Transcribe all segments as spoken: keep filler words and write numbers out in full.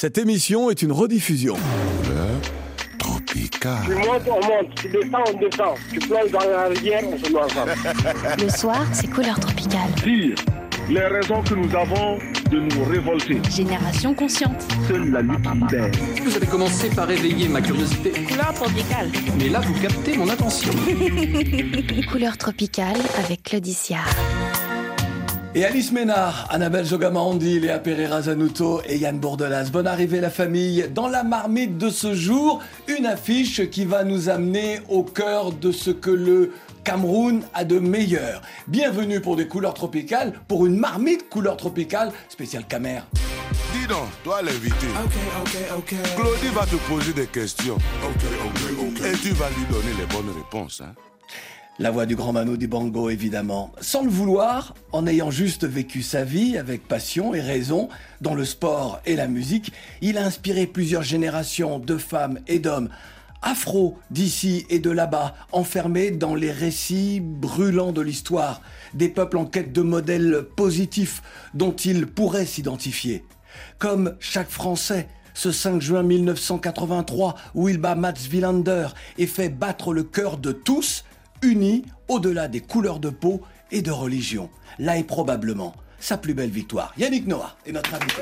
Cette émission est une rediffusion. Couleur tropicale. Tu montes, on monte. Tu descends, on descend. Tu plonges dans la rivière, on se noie ensemble. Le soir, c'est Couleur tropicale. Dire les raisons que nous avons de nous révolter. Génération consciente. Seule la lutte libère. Vous avez commencé par éveiller ma curiosité. Couleur tropicale. Mais là, vous captez mon attention. Couleur tropicale avec Claudicia. Et Alice Ménard, Annabelle Jogamandi, Léa Pereira Zanuto et Yann Bourdelas. Bonne arrivée la famille. Dans la marmite de ce jour, une affiche qui va nous amener au cœur de ce que le Cameroun a de meilleur. Bienvenue pour des couleurs tropicales, pour une marmite couleur tropicale, spéciale Camer. Dis donc, toi l'invité. Ok, ok, ok. Claudie va te poser des questions. Ok, ok, ok. Et tu vas lui donner les bonnes réponses. Hein? La voix du grand Mano Dibango, évidemment. Sans le vouloir, en ayant juste vécu sa vie avec passion et raison, dans le sport et la musique, il a inspiré plusieurs générations de femmes et d'hommes afro d'ici et de là-bas, enfermés dans les récits brûlants de l'histoire, des peuples en quête de modèles positifs dont ils pourraient s'identifier. Comme chaque Français, ce cinq juin mille neuf cent quatre-vingt-trois, où il bat Mats Wilander et fait battre le cœur de tous, unis au-delà des couleurs de peau et de religion. Là est probablement sa plus belle victoire. Yannick Noah est notre invité.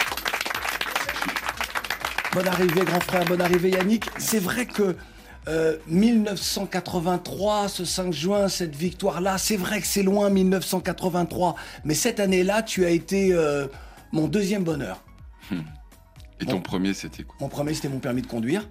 Bonne arrivée, grand frère, bonne arrivée, Yannick. C'est vrai que euh, mille neuf cent quatre-vingt-trois, ce cinq juin, cette victoire-là, c'est vrai que c'est loin, mille neuf cent quatre-vingt-trois. Mais cette année-là, tu as été euh, mon deuxième bonheur. Hum. Et ton bon, premier, c'était quoi? Mon premier, c'était mon permis de conduire.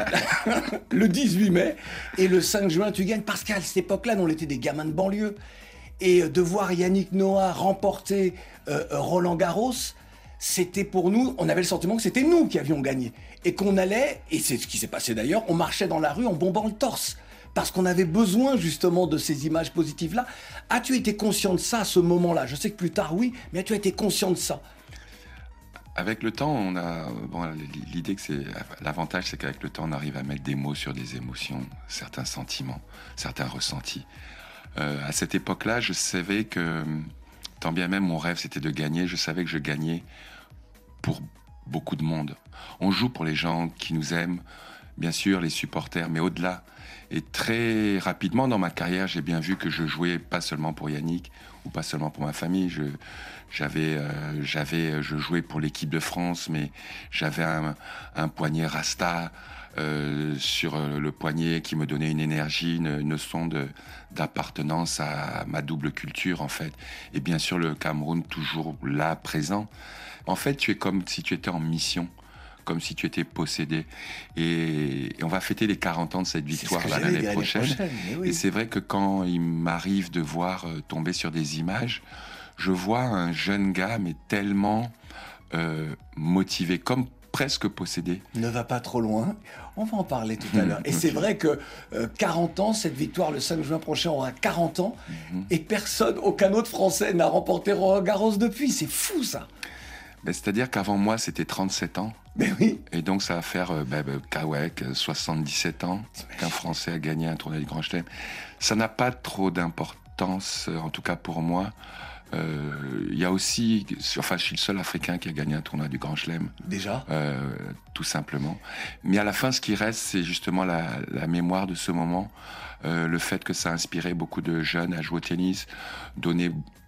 Le dix-huit mai. Et le cinq juin, tu gagnes. Parce qu'à cette époque-là, nous, on était des gamins de banlieue. Et de voir Yannick Noah remporter euh, Roland Garros, c'était pour nous, on avait le sentiment que c'était nous qui avions gagné. Et qu'on allait, et c'est ce qui s'est passé d'ailleurs, on marchait dans la rue en bombant le torse. Parce qu'on avait besoin justement de ces images positives-là. As-tu été conscient de ça à ce moment-là? Je sais que plus tard, oui, mais as-tu été conscient de ça? Avec le temps, on a bon, l'idée que c'est l'avantage, c'est qu'avec le temps, on arrive à mettre des mots sur des émotions, certains sentiments, certains ressentis. Euh, à cette époque-là, je savais que, tant bien même mon rêve, c'était de gagner. Je savais que je gagnais pour beaucoup de monde. On joue pour les gens qui nous aiment, bien sûr, les supporters, mais au-delà. Et très rapidement dans ma carrière, j'ai bien vu que je jouais pas seulement pour Yannick ou pas seulement pour ma famille. Je, j'avais, euh, j'avais, je jouais pour l'équipe de France, mais j'avais un, un poignet rasta euh, sur le poignet qui me donnait une énergie, une, une notion de, d'appartenance à ma double culture en fait. Et bien sûr le Cameroun toujours là, présent. En fait, tu es comme si tu étais en mission. Comme si tu étais possédé. Et, et on va fêter les quarante ans de cette victoire là, l'année prochaine. prochaine oui. Et c'est vrai que quand il m'arrive de voir euh, tomber sur des images, je vois un jeune gars, mais tellement euh, motivé, comme presque possédé. Ne va pas trop loin, on va en parler tout à l'heure. Et c'est vrai que euh, quarante ans, cette victoire le cinq juin prochain aura quarante ans, mm-hmm. et personne, aucun autre Français n'a remporté Roland Garros depuis. C'est fou ça. Ben, c'est-à-dire qu'avant moi, c'était trente-sept ans. Ben oui. Et donc, ça va faire euh, ben, ben, Kawek, soixante-dix-sept ans qu'un Français a gagné un tournoi du Grand Chelem. Ça n'a pas trop d'importance, en tout cas pour moi. Il euh, y a aussi... Enfin, je suis le seul Africain qui a gagné un tournoi du Grand Chelem. Déjà euh, tout simplement. Mais à la fin, ce qui reste, c'est justement la, la mémoire de ce moment. Euh, le fait que ça a inspiré beaucoup de jeunes à jouer au tennis, donner...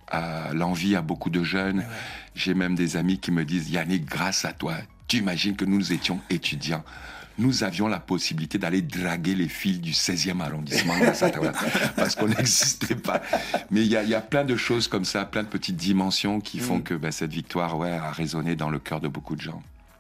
à l'envie à beaucoup de jeunes. Ouais. J'ai même des amis qui me disent « Yannick, grâce à toi, tu imagines que nous étions étudiants. Nous avions la possibilité d'aller draguer les filles du seizième arrondissement parce qu'on n'existait pas. » Mais il y, y a plein de choses comme ça, plein de petites dimensions qui font mmh. que ben, cette victoire ouais, a résonné dans le cœur de beaucoup de gens.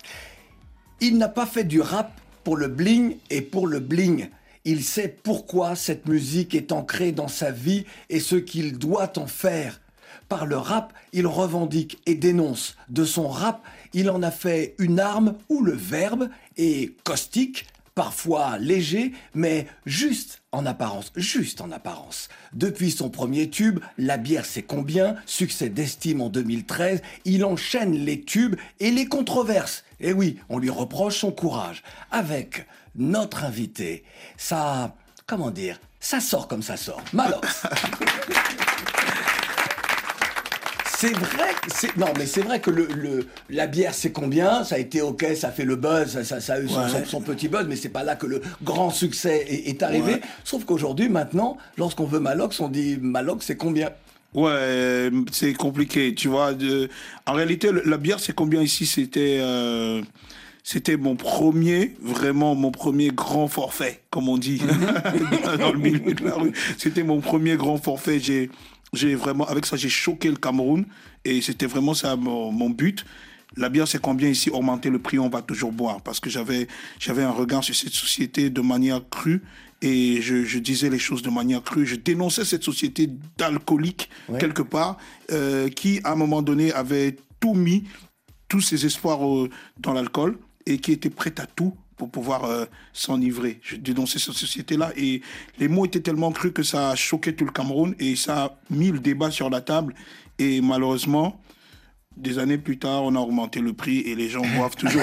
Il n'a pas fait du rap pour le bling et pour le bling. Il sait pourquoi cette musique est ancrée dans sa vie et ce qu'il doit en faire. Par le rap, il revendique et dénonce. De son rap, il en a fait une arme où le verbe est caustique, parfois léger, mais juste en apparence, juste en apparence. Depuis son premier tube, La bière c'est combien, succès d'estime en deux mille treize, il enchaîne les tubes et les controverses. Et oui, on lui reproche son courage. Avec notre invité, ça, comment dire, ça sort comme ça sort. Malox. C'est vrai, que c'est, non mais c'est vrai que le, le, la bière c'est combien, ça a été ok, ça a fait le buzz, ça, ça, ça a eu son, ouais. son, son petit buzz, mais c'est pas là que le grand succès est, est arrivé. Ouais. Sauf qu'aujourd'hui, maintenant, lorsqu'on veut Malox, on dit Malox c'est combien? Ouais, c'est compliqué, tu vois. De... En réalité, la bière c'est combien ici, c'était... Euh... C'était mon premier, vraiment mon premier grand forfait, comme on dit, dans le milieu de la rue. C'était mon premier grand forfait. J'ai, j'ai vraiment, avec ça, j'ai choqué le Cameroun. Et c'était vraiment ça mon, mon but. La bière, c'est combien ici? Augmenter le prix, on va toujours boire. Parce que j'avais, j'avais un regard sur cette société de manière crue. Et je, je disais les choses de manière crue. Je dénonçais cette société d'alcooliques, ouais. quelque part, euh, qui, à un moment donné, avait tout mis, tous ses espoirs euh, dans l'alcool, et qui était prête à tout pour pouvoir euh, s'enivrer. Je dénonçais cette société-là, et les mots étaient tellement crus que ça a choqué tout le Cameroun, et ça a mis le débat sur la table, et malheureusement, des années plus tard, on a augmenté le prix, et les gens boivent toujours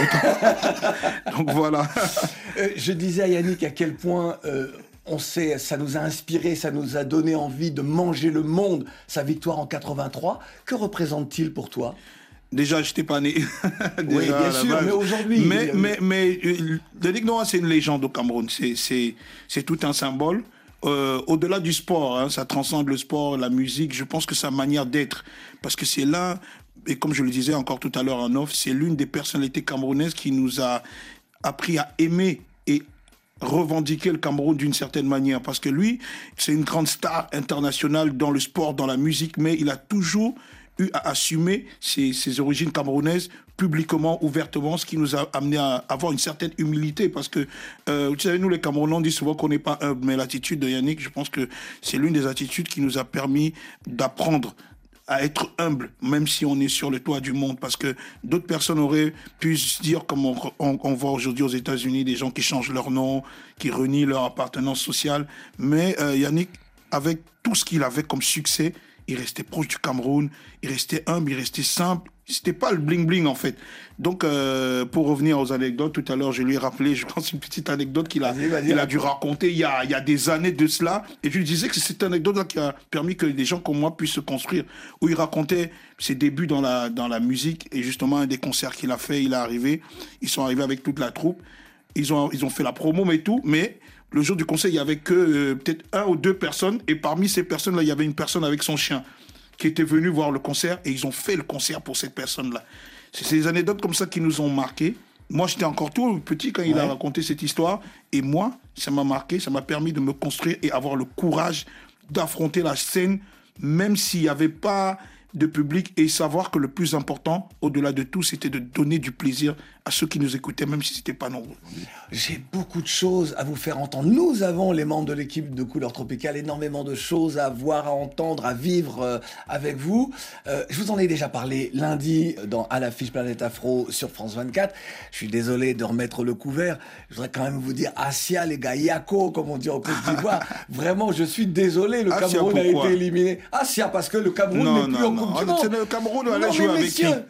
autant. Donc voilà. Euh, je disais à Yannick à quel point... Euh... On sait, ça nous a inspiré, ça nous a donné envie de manger le monde, sa victoire en quatre-vingt-trois. Que représente-t-il pour toi ? Déjà, je n'étais pas né. Déjà, oui, bien sûr, base. mais aujourd'hui... Mais, mais, mais euh, Yannick Noah, c'est une légende au Cameroun. C'est, c'est, c'est tout un symbole. Euh, au-delà du sport, hein, ça transcende le sport, la musique. Je pense que sa manière d'être, parce que c'est là, et comme je le disais encore tout à l'heure en off, c'est l'une des personnalités camerounaises qui nous a appris à aimer et revendiquer le Cameroun d'une certaine manière, parce que lui, c'est une grande star internationale dans le sport, dans la musique, mais il a toujours eu à assumer ses, ses origines camerounaises publiquement, ouvertement, ce qui nous a amené à avoir une certaine humilité, parce que, euh, vous savez, nous les Camerounais, on dit souvent qu'on n'est pas humble, mais l'attitude de Yannick, je pense que c'est l'une des attitudes qui nous a permis d'apprendre à être humble, même si on est sur le toit du monde, parce que d'autres personnes auraient pu se dire, comme on, on, on voit aujourd'hui aux États-Unis, des gens qui changent leur nom, qui renient leur appartenance sociale, mais euh, Yannick, avec tout ce qu'il avait comme succès, il restait proche du Cameroun, il restait humble, il restait simple, c'était pas le bling-bling en fait. Donc, euh, pour revenir aux anecdotes, tout à l'heure, je lui ai rappelé, je pense, une petite anecdote qu'il a, vas-y, vas-y, il a dû raconter il y a, il y a des années de cela. Et je lui disais que c'est cette anecdote-là qui a permis que des gens comme moi puissent se construire. Où il racontait ses débuts dans la, dans la musique. Et justement, un des concerts qu'il a fait, il est arrivé. Ils sont arrivés avec toute la troupe. Ils ont, ils ont fait la promo, mais tout. Mais le jour du concert, il n'y avait que euh, peut-être un ou deux personnes. Et parmi ces personnes-là, il y avait une personne avec son chien qui était venue voir le concert. Et ils ont fait le concert pour cette personne-là. C'est ces anecdotes comme ça qui nous ont marqués. Moi, j'étais encore tout petit quand il ouais. a raconté cette histoire. Et moi, ça m'a marqué, ça m'a permis de me construire et avoir le courage d'affronter la scène, même s'il n'y avait pas de public, et savoir que le plus important, au-delà de tout, c'était de donner du plaisir à ceux qui nous écoutaient, même si ce n'était pas nombreux. J'ai beaucoup de choses à vous faire entendre. Nous avons, les membres de l'équipe de Couleur Tropicale, énormément de choses à voir, à entendre, à vivre euh, avec vous. Euh, je vous en ai déjà parlé lundi dans À l'affiche Planète Afro sur France vingt-quatre. Je suis désolé de remettre le couvert. Je voudrais quand même vous dire Assia, les gars, Yako, comme on dit en Côte d'Ivoire. Vraiment, je suis désolé, le Assia, Cameroun pourquoi? a été éliminé. Assia, parce que le Cameroun non, n'est plus non, en non. Coupe du Monde. C'est le Cameroun, on allait non, jouer avec messieurs, qui?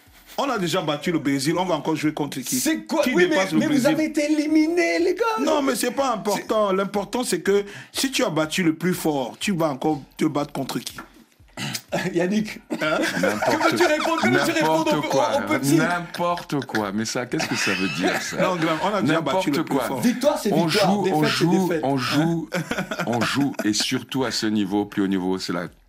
On a déjà battu le Brésil, on va encore jouer contre qui? C'est quoi? Qui oui, dépasse mais, le mais Brésil? vous avez été éliminés, les gars. Non, mais c'est pas important. C'est... L'important, c'est que si tu as battu le plus fort, tu vas encore te battre contre qui? Yannick, hein? N'importe, tu réponds, que n'importe tu réponds quoi, au, au petit. N'importe quoi. Mais ça, qu'est-ce que ça veut dire ça? Non, on a déjà battu le plus quoi. fort. Victoire, c'est on victoire. Joue, défaite, on joue, c'est défaite. on joue, on joue, et surtout à ce niveau, plus haut niveau, c'est la.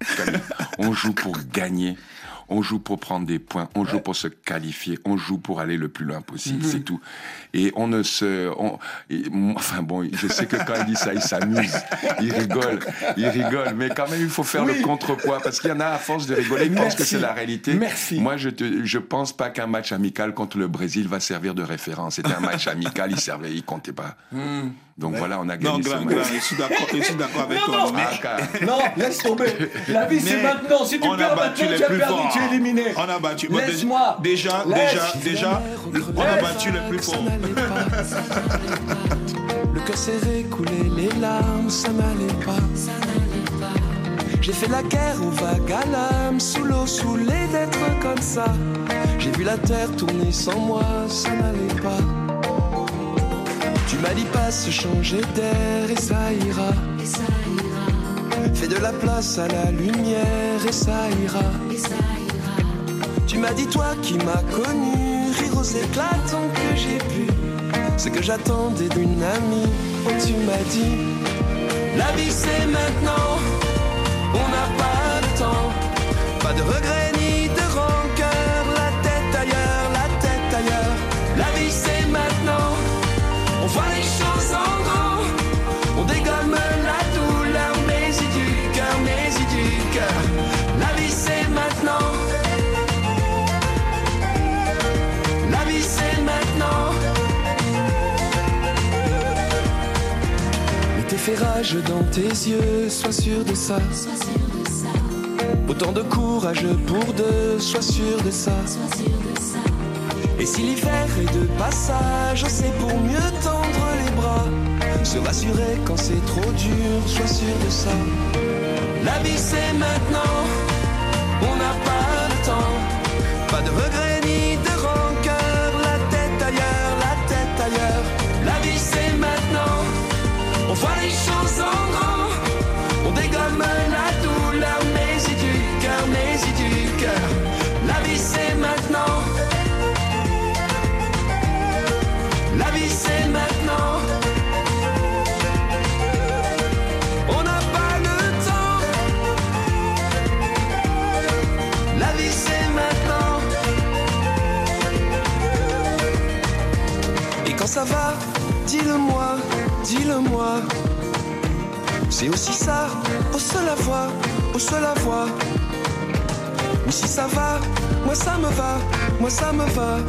On joue pour gagner. On joue pour prendre des points, on joue ouais. pour se qualifier, on joue pour aller le plus loin possible, mm-hmm. c'est tout. Et on ne se... On, et, enfin bon, je sais que quand il dit ça, il s'amuse, il rigole, il rigole, mais quand même il faut faire oui. le contrepoids, parce qu'il y en a à force de rigoler, ils pensent que c'est la réalité. Merci. Moi, je te, je pense pas qu'un match amical contre le Brésil va servir de référence. C'était un match amical, il servait, il comptait pas. Mm. Donc ouais. voilà, on a gagné non, ce grand, match. grand, je suis d'accord, je suis d'accord avec non, toi. Non, mais... non, laisse tomber. La vie, c'est maintenant. Si tu perds maintenant, tu as perdu, forts. Tu es éliminé. On a battu. Laisse-moi. Déjà, Laisse. déjà, déjà, on a battu les plus forts. Le cœur serré, coulé les larmes, ça n'allait pas. J'ai fait la guerre aux vagues à l'âme, sous l'eau, saoulé d'être comme ça. J'ai vu la terre tourner sans moi, ça n'allait pas. Tu m'as dit passe, changer d'air et ça ira. Et ça ira. Fais de la place à la lumière et ça ira. Et ça ira. Tu m'as dit, toi qui m'as connu, rire aux éclatants que j'ai pu. Ce que j'attendais d'une amie, oh, tu m'as dit, la vie c'est maintenant, on n'a pas le temps. Pas de regrets ni de rancœur, la tête ailleurs, la tête ailleurs. La vie c'est maintenant, on voit les choses en grand. On dégomme la douleur, mais y du cœur, mais y du cœur. La vie c'est maintenant. La vie c'est maintenant. Mets tes ferrages dans tes yeux, sois sûr de ça. Autant de courage pour deux, sois sûr de ça. Et si l'hiver est de passage, c'est pour mieux tendre les bras. Se rassurer quand c'est trop dur, sois sûr de ça. La vie c'est maintenant, on n'a pas le temps. Pas de regrets ni de rancœur, la tête ailleurs, la tête ailleurs. La vie c'est maintenant, on voit les choses en grand. On dégomme la douleur, mais y du cœur, mais y du cœur. La vie c'est maintenant. La vie c'est maintenant. On n'a pas le temps. La vie c'est maintenant. Et quand ça va, dis-le-moi, dis-le-moi. C'est aussi ça, hausse la voix, hausse la voix. Mais si ça va, moi ça me va, moi ça me va.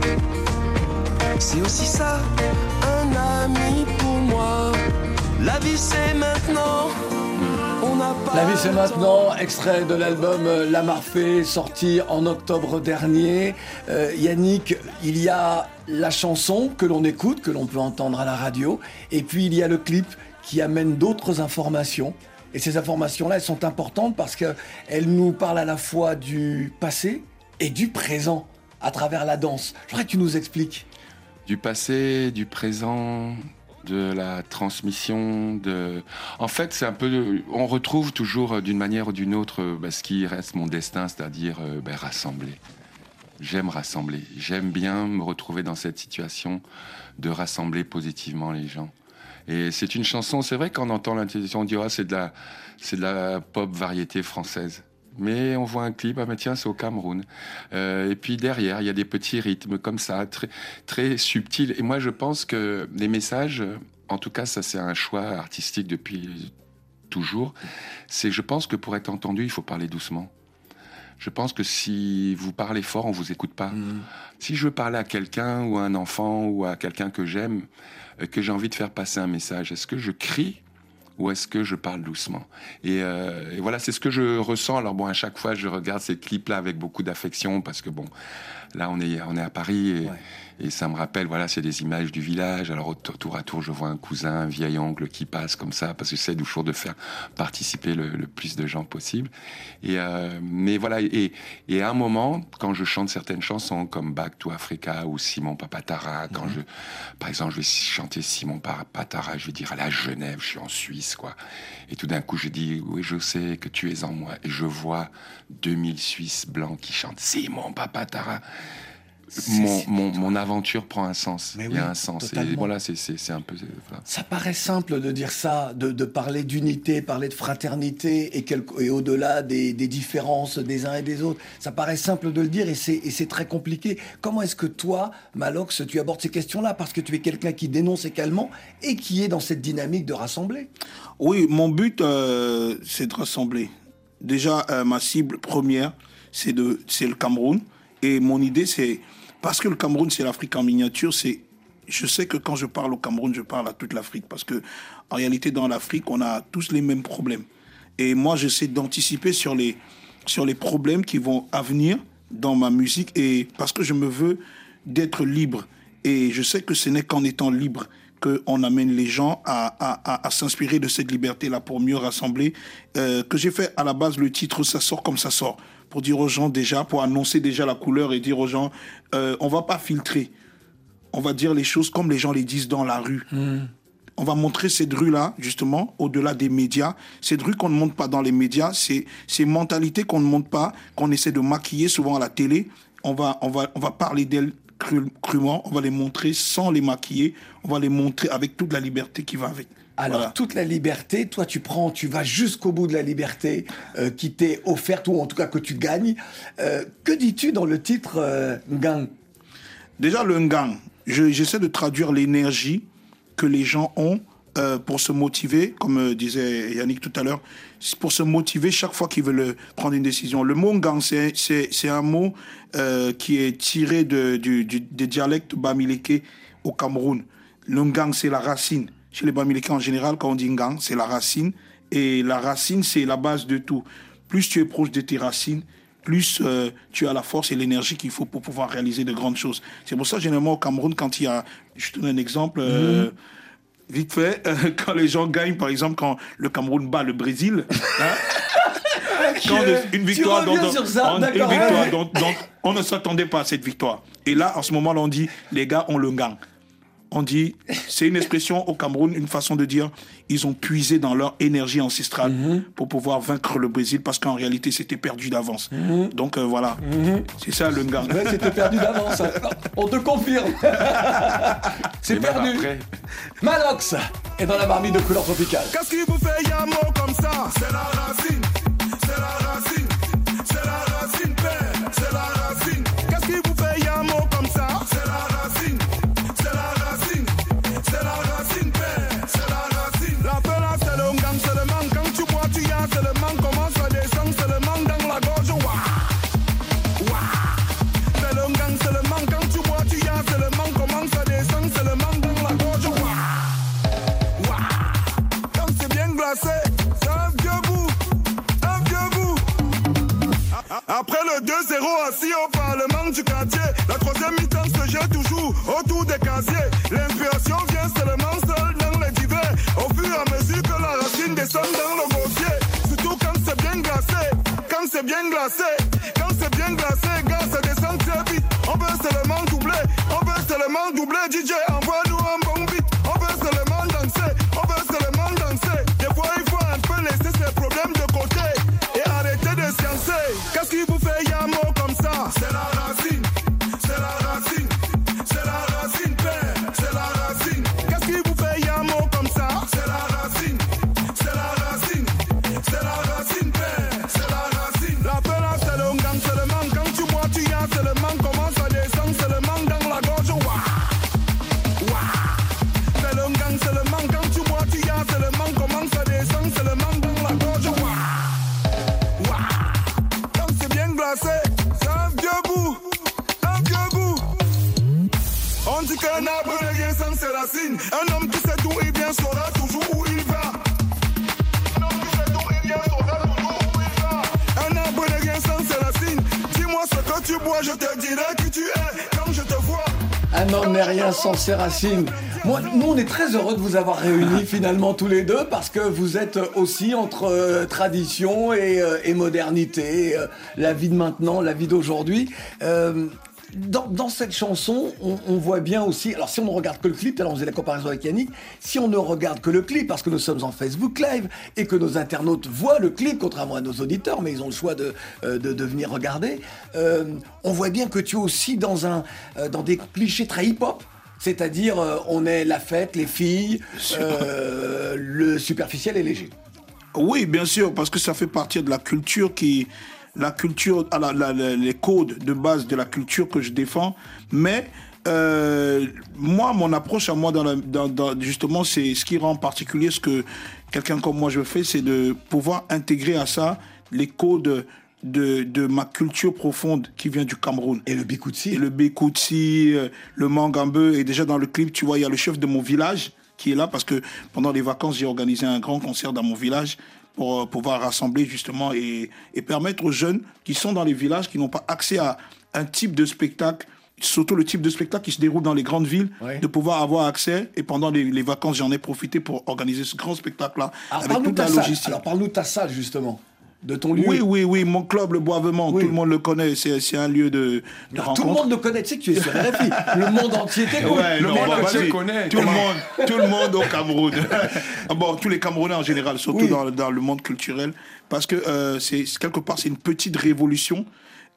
C'est aussi ça, un ami pour moi. La vie c'est maintenant, on n'a pas. La vie c'est maintenant, extrait de l'album La Marfée, sorti en octobre dernier. Euh, Yannick, il y a la chanson que l'on écoute, que l'on peut entendre à la radio, et puis il y a le clip qui amène d'autres informations. Et ces informations-là, elles sont importantes parce qu'elles nous parlent à la fois du passé et du présent à travers la danse. Je voudrais que tu nous expliques. Du passé, du présent, de la transmission, de... En fait, c'est un peu... On retrouve toujours d'une manière ou d'une autre bah, ce qui reste mon destin, c'est-à-dire euh, bah, rassembler. J'aime rassembler. J'aime bien me retrouver dans cette situation de rassembler positivement les gens. Et c'est une chanson, c'est vrai qu'on entend l'intention, on dit oh, c'est de la, c'est de la pop variété française. Mais on voit un clip, ah mais tiens, c'est au Cameroun. Euh, et puis derrière, il y a des petits rythmes comme ça, très, très subtils. Et moi, je pense que les messages, en tout cas, ça c'est un choix artistique depuis toujours, c'est je pense que pour être entendu, il faut parler doucement. Je pense que si vous parlez fort, on vous écoute pas. Mmh. Si je veux parler à quelqu'un ou à un enfant ou à quelqu'un que j'aime, que j'ai envie de faire passer un message, est-ce que je crie ou est-ce que je parle doucement ? et, euh, et voilà, c'est ce que je ressens. Alors bon, à chaque fois, je regarde ces clips-là avec beaucoup d'affection parce que bon, là, on est, on est à Paris et, ouais. et ça me rappelle, voilà, c'est des images du village. Alors tour à tour, je vois un cousin, un vieil oncle qui passe comme ça parce que j'essaie toujours de faire participer le, le plus de gens possible. Et euh, mais voilà, et, et à un moment, quand je chante certaines chansons comme Back to Africa ou Simon Papatara, quand mmh. je, par exemple, je vais chanter Simon Papatara, je vais dire à la Genève, je suis en Suisse, quoi. Et tout d'un coup, je dis, oui, je sais que tu es en moi. Et je vois deux mille Suisses blancs qui chantent Simon Papatara. Mon, mon, mon aventure prend un sens. Mais il y a oui, un sens. Totalement. Et voilà, c'est, c'est, c'est un peu. Voilà. Ça paraît simple de dire ça, de, de parler d'unité, parler de fraternité et, quel, et au-delà des, des différences des uns et des autres. Ça paraît simple de le dire et c'est, et c'est très compliqué. Comment est-ce que toi, Malox, tu abordes ces questions-là ? Parce que tu es quelqu'un qui dénonce également et qui est dans cette dynamique de rassembler. Oui, mon but, euh, c'est de rassembler. Déjà, euh, ma cible première, c'est, de, c'est le Cameroun. Et mon idée, c'est... Parce que le Cameroun, c'est l'Afrique en miniature, c'est... Je sais que quand je parle au Cameroun, je parle à toute l'Afrique. Parce que, en réalité, dans l'Afrique, on a tous les mêmes problèmes. Et moi, j'essaie d'anticiper sur les, sur les problèmes qui vont venir dans ma musique. Et parce que je me veux d'être libre. Et je sais que ce n'est qu'en étant libre qu'on amène les gens à, à, à, à s'inspirer de cette liberté-là pour mieux rassembler. Euh, que j'ai fait à la base le titre « Ça sort comme ça sort ». Pour dire aux gens déjà, pour annoncer déjà la couleur et dire aux gens, euh, on va pas filtrer. On va dire les choses comme les gens les disent dans la rue. Mmh. On va montrer cette rue-là, justement, au-delà des médias. Cette rue qu'on ne montre pas dans les médias, c'est ces mentalités qu'on ne montre pas, qu'on essaie de maquiller souvent à la télé. on va, on va, on va parler d'elles cru, crûment, on va les montrer sans les maquiller, on va les montrer avec toute la liberté qui va avec. Alors, voilà. toute la liberté, toi, tu prends, tu vas jusqu'au bout de la liberté euh, qui t'est offerte, ou en tout cas que tu gagnes. Euh, que dis-tu dans le titre euh, Ngang? Déjà, le Ngang, je, j'essaie de traduire l'énergie que les gens ont euh, pour se motiver, comme euh, disait Yannick tout à l'heure, pour se motiver chaque fois qu'ils veulent prendre une décision. Le mot Ngang, c'est, c'est, c'est un mot euh, qui est tiré de, du, du, des dialectes bamileke au Cameroun. Le Ngang, c'est la racine. Chez les Bamileke, en général, quand on dit Ngang, c'est la racine. Et la racine, c'est la base de tout. Plus tu es proche de tes racines, plus euh, tu as la force et l'énergie qu'il faut pour pouvoir réaliser de grandes choses. C'est pour ça, généralement, au Cameroun, quand il y a... Je te donne un exemple, euh, mmh. vite fait, euh, quand les gens gagnent, par exemple, quand le Cameroun bat le Brésil... Hein, okay. quand le, une victoire, tu dont, sur ça, on, une victoire dont, dont on ne s'attendait pas à cette victoire. Et là, en ce moment-là, on dit, les gars ont le Ngang. On dit, c'est une expression au Cameroun, une façon de dire, ils ont puisé dans leur énergie ancestrale mm-hmm. pour pouvoir vaincre le Brésil, parce qu'en réalité, c'était perdu d'avance. Mm-hmm. Donc euh, voilà, mm-hmm. c'est ça le Ngang. Ouais, c'était perdu d'avance. On te confirme. C'est et perdu. Malox est dans la marmite de couleur tropicale. Qu'est-ce qui vous fait y a un mot comme ça? C'est la racine, c'est la racine, c'est la racine, père, c'est la racine. Qu'est-ce qui vous fait y a un mot comme ça? C'est la racine. C'est la racine, père, c'est la racine. La peur, c'est le Ngang, c'est le manque. Quand tu bois, tu y as, c'est le manque. Commence à descendre, c'est le manque dans la gorge. Ouah, ouah. C'est le Ngang, c'est le manque. Quand tu bois, tu y as, c'est le manque. Commence à descendre, c'est le manque dans la gorge. Ouah, ouah. Quand c'est bien glacé, c'est un vieux goût, un vieux goût. Après le deux zéro assis au parlement du quartier, la troisième mi-temps se jette toujours autour des casiers. L'inspiration vient seulement seule dans les divers, au fur et à mesure que la racine descend dans le gosier. Surtout quand c'est bien glacé, quand c'est bien glacé, quand c'est bien glacé, gars, ça descend très vite. On veut seulement doubler, on veut seulement doubler. D J, envoie-nous un bon beat. On veut seulement danser, on veut seulement danser. Des fois, il faut un peu laisser ses problèmes de côté et arrêter de sciencer. Qu'est-ce qui vous fait y a un mot comme ça? C'est la racine, c'est la racine, c'est la racine, père, c'est la racine. Qu'est-ce qui vous fait y a un mot comme ça? C'est la racine, c'est la racine, c'est la racine, père, c'est la racine. La peur là, c'est le Ngang, c'est le manque. Quand tu bois, tu y as, c'est le manque. Commence à descendre, c'est le manque dans la gorge. Ouah, ouah. C'est le Ngang, c'est le manque. Quand tu bois, tu y as, c'est le manque. Commence à descendre, c'est le manque dans la gorge. Ouah, ouah. Quand c'est bien glacé, c'est un vieux goût, un vieux goût. On dit qu'un arbre ne vient sans ses racines. Un homme qui sait d'où il vient saura toujours où il va. Un homme qui sait d'où il vient saura toujours où il va. Un arbre ne vient sans ses racines. Dis-moi ce que tu bois, je te dirai qui tu es quand je te vois. Un homme n'est rien sans ses racines. Moi, nous, on est très heureux de vous avoir réunis finalement tous les deux, parce que vous êtes aussi entre euh, tradition et, euh, et modernité, euh, la vie de maintenant, la vie d'aujourd'hui. Euh, Dans, dans cette chanson, on, on voit bien aussi, alors si on ne regarde que le clip, tout à l'heure on faisait la comparaison avec Yannick, si on ne regarde que le clip, parce que nous sommes en Facebook Live et que nos internautes voient le clip, contrairement à nos auditeurs, mais ils ont le choix de, euh, de, de venir regarder, euh, on voit bien que tu es aussi dans, un, euh, dans des clichés très hip-hop. C'est-à-dire, euh, on est la fête, les filles, euh, le superficiel et léger. Oui, bien sûr, parce que ça fait partie de la culture qui... la culture, la, la, la, les codes de base de la culture que je défends, mais euh, moi, mon approche à moi, dans la, dans, dans, justement, c'est ce qui rend particulier ce que quelqu'un comme moi je fais, c'est de pouvoir intégrer à ça les codes de, de ma culture profonde qui vient du Cameroun. Et le Bikoutsi. Et le Bikoutsi, le Mangambeu, et déjà dans le clip, tu vois, il y a le chef de mon village qui est là, parce que pendant les vacances, j'ai organisé un grand concert dans mon village, pour pouvoir rassembler justement et, et permettre aux jeunes qui sont dans les villages, qui n'ont pas accès à un type de spectacle, surtout le type de spectacle qui se déroule dans les grandes villes, oui. de pouvoir avoir accès. Et pendant les, les vacances, j'en ai profité pour organiser ce grand spectacle-là, alors, avec toute la salle. logistique. Alors parle-nous de ta salle justement. De ton lieu. Oui, oui, oui, mon club, le Boivement, oui. tout le monde le connaît, c'est, c'est un lieu de, de non, rencontre. Tout le monde le connaît, tu sais que tu es sur R F I, le monde entier t'écoute. Ouais, le non, monde bah, entier vas-y. connaît. Tout le, monde, tout le monde au Cameroun. Bon, tous les Camerounais en général, surtout oui. dans, dans le monde culturel, parce que euh, c'est, quelque part, c'est une petite révolution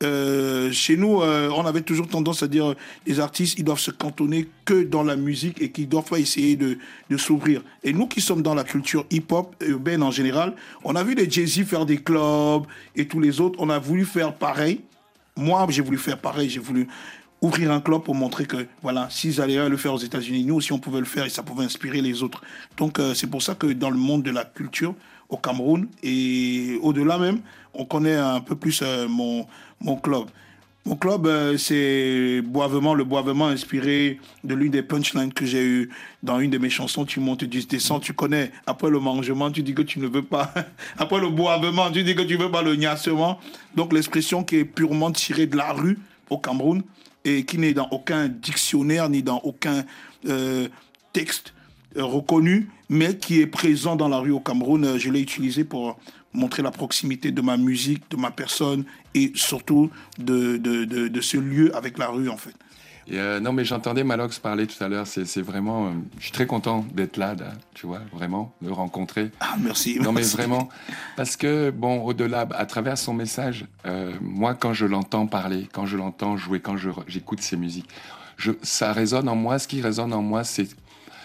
Euh, chez nous, euh, on avait toujours tendance à dire euh, les artistes, ils doivent se cantonner que dans la musique et qu'ils doivent pas essayer de, de s'ouvrir. Et nous qui sommes dans la culture hip-hop urbaine en général, on a vu les Jay-Z faire des clubs et tous les autres. On a voulu faire pareil. Moi, j'ai voulu faire pareil. J'ai voulu ouvrir un club pour montrer que, voilà, s'ils allaient le faire aux États-Unis, nous aussi on pouvait le faire et ça pouvait inspirer les autres. Donc euh, c'est pour ça que dans le monde de la culture au Cameroun et au-delà même, on connaît un peu plus euh, mon, mon club. Mon club, euh, c'est Boivement, le Boivement inspiré de l'une des punchlines que j'ai eues dans une de mes chansons. Tu montes, tu descends, tu connais. Après le mangement, tu dis que tu ne veux pas. Après le boivement, tu dis que tu ne veux pas le gnassement. Donc l'expression qui est purement tirée de la rue au Cameroun et qui n'est dans aucun dictionnaire ni dans aucun euh, texte euh, reconnu, mais qui est présent dans la rue au Cameroun. Euh, je l'ai utilisé pour montrer la proximité de ma musique, de ma personne et surtout de, de, de, de ce lieu avec la rue, en fait. Et euh, non, mais j'entendais Malox parler tout à l'heure. C'est, c'est vraiment... Euh, je suis très content d'être là, là, tu vois, vraiment, de le rencontrer. Ah, merci. Non, merci. mais vraiment, parce que, bon, au-delà, à travers son message, euh, moi, quand je l'entends parler, quand je l'entends jouer, quand je, j'écoute ses musiques, je, ça résonne en moi. Ce qui résonne en moi, c'est...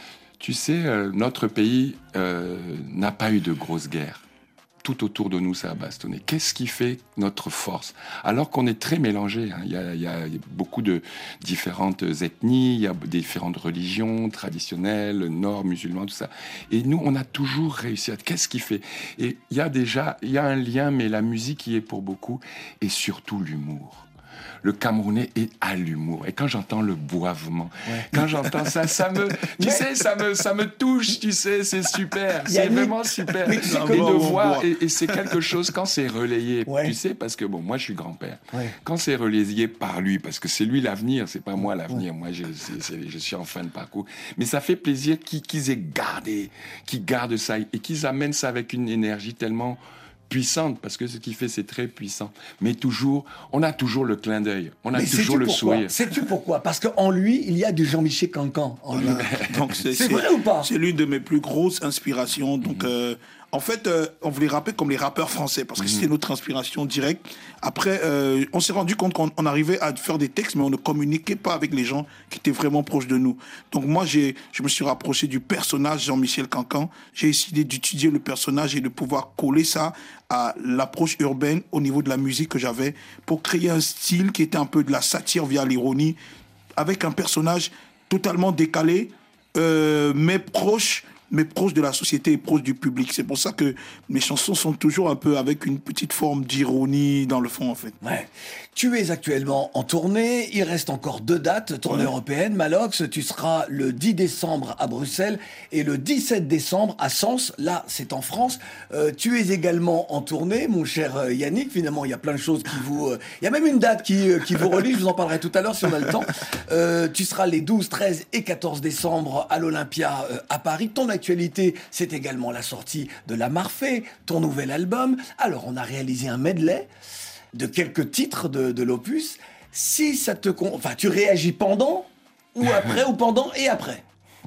Tu sais, euh, notre pays euh, n'a pas eu de grosses guerres. Tout autour de nous, ça a bastonné. Qu'est-ce qui fait notre force? Alors qu'on est très mélangé, hein. Il y a, il y a beaucoup de différentes ethnies, il y a différentes religions traditionnelles, nord, musulmans, tout ça. Et nous, on a toujours réussi à... Qu'est-ce qui fait? Et il y a déjà, il y a un lien, mais la musique y est pour beaucoup, et surtout l'humour. Le Camerounais est à l'humour. Et quand j'entends le boivement, ouais. quand j'entends ça, ça me, tu sais, ça me, ça me touche, tu sais, c'est super, c'est Yannick, vraiment super. Et de voir, et, et c'est quelque chose quand c'est relayé, ouais. tu sais, parce que bon, moi je suis grand-père. Ouais. Quand c'est relayé par lui, parce que c'est lui l'avenir, c'est pas moi l'avenir. Ouais. Moi, je, c'est, c'est, je suis en fin de parcours. Mais ça fait plaisir qu'ils, qu'ils aient gardé, qu'ils gardent ça et qu'ils amènent ça avec une énergie tellement puissante, parce que ce qu'il fait, c'est très puissant. Mais toujours, on a toujours le clin d'œil, on a Mais toujours le pourquoi sourire. Sais-tu pourquoi? Parce qu'en lui, il y a du Jean-Michel Cancan. En lui. Donc c'est, c'est, c'est vrai ou pas? C'est l'une de mes plus grosses inspirations. Donc, mmh. euh, en fait, euh, on voulait rapper comme les rappeurs français, parce que mmh. c'était notre inspiration directe. Après, euh, on s'est rendu compte qu'on on arrivait à faire des textes, mais on ne communiquait pas avec les gens qui étaient vraiment proches de nous. Donc moi, j'ai, je me suis rapproché du personnage Jean-Michel Cancan. J'ai essayé d'étudier le personnage et de pouvoir coller ça à l'approche urbaine au niveau de la musique que j'avais pour créer un style qui était un peu de la satire via l'ironie, avec un personnage totalement décalé, euh, mais proche mais proche de la société et proche du public. C'est pour ça que mes chansons sont toujours un peu avec une petite forme d'ironie dans le fond, en fait. Ouais. Tu es actuellement en tournée. Il reste encore deux dates, tournée ouais. européenne. Malox, tu seras le dix décembre à Bruxelles et le dix-sept décembre à Sens. Là, c'est en France. Euh, tu es également en tournée, mon cher Yannick. Finalement, il y a plein de choses qui vous... Euh... Il y a même une date qui, euh, qui vous relie. Je vous en parlerai tout à l'heure si on a le temps. Euh, tu seras les douze, treize et quatorze décembre à l'Olympia euh, à Paris. Ton actualité, c'est également la sortie de La Marfée, ton nouvel album. Alors, on a réalisé un medley de quelques titres de, de l'opus. Si ça te... Con... Enfin, tu réagis pendant, ou après, ou pendant et après.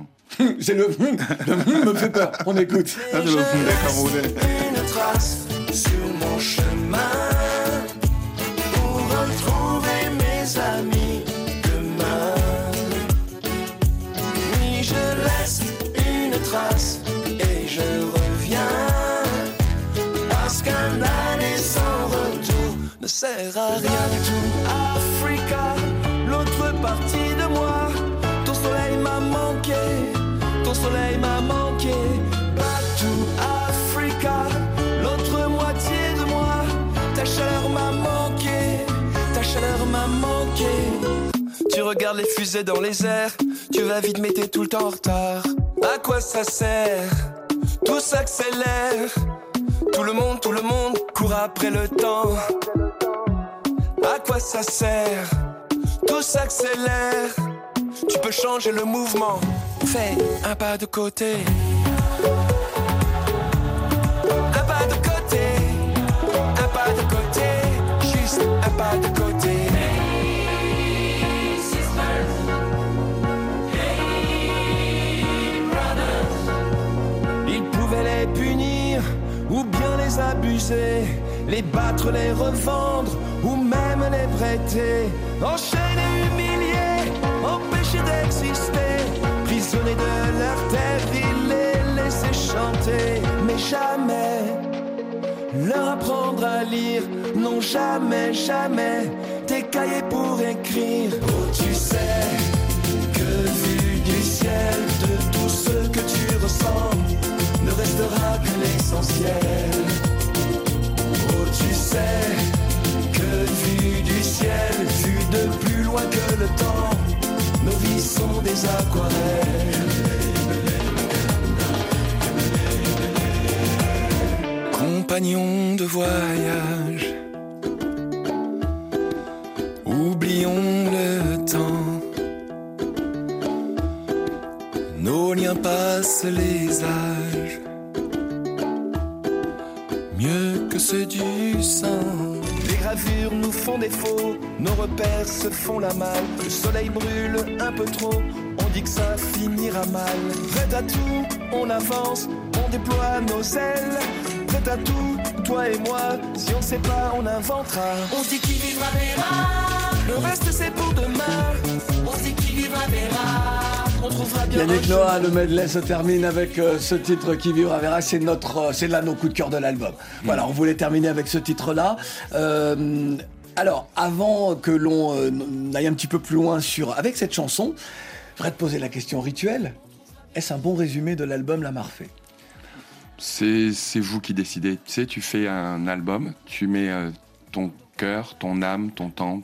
C'est le... Le me fait peur. On écoute. Et je laisse une trace sur mon chemin pour retrouver mes amis demain. Oui, je laisse une trace et je reviens, parce qu'un aller sans retour ne sert à rien du tout. Africa, l'autre partie de moi, ton soleil m'a manqué, ton soleil m'a manqué. Batou Africa, l'autre moitié de moi, ta chaleur m'a manqué, ta chaleur m'a manqué. Tu regardes les fusées dans les airs, tu vas vite mais t'es tout le temps en retard. À quoi ça sert? Tout s'accélère. Tout le monde, tout le monde court après le temps. À quoi ça sert? Tout s'accélère. Tu peux changer le mouvement. Fais un pas de côté. Un pas de côté. Un pas de côté. Juste un pas de côté. Ou bien les abuser, les battre, les revendre, ou même les prêter, enchaîner, humilier, empêcher d'exister, prisonniers de leur terre, ils les laissaient chanter, mais jamais leur apprendre à lire, non jamais, jamais, des cahiers pour écrire. Oh, tu sais que vu du ciel, de tout ce que tu ressens, ne restera que l'essentiel. Oh, tu sais que vu du ciel, vu de plus loin que le temps, nos vies sont des aquarelles. Compagnons de voyage, oublions le temps, nos liens passent les âges, mieux que ceux du sang. Les gravures nous font défaut, nos repères se font la malle, le soleil brûle un peu trop, on dit que ça finira mal. Prêt à tout, on avance, on déploie nos ailes. Prêt à tout, toi et moi, si on sait pas, on inventera. On dit qui vivra verra, le reste c'est pour demain. On dit qui vivra verra, on trouvera bien. Yannick Noah, le medley se termine avec euh, ce titre Qui vivra verra. C'est notre, euh, c'est là nos coups de cœur de l'album. Mmh. Voilà, on voulait terminer avec ce titre-là. Euh, alors, avant que l'on euh, aille un petit peu plus loin sur avec cette chanson, je voudrais te poser la question rituelle. Est-ce un bon résumé de l'album La Marfée? C'est, c'est vous qui décidez. Tu sais, tu fais un album, tu mets euh, ton cœur, ton âme, ton temps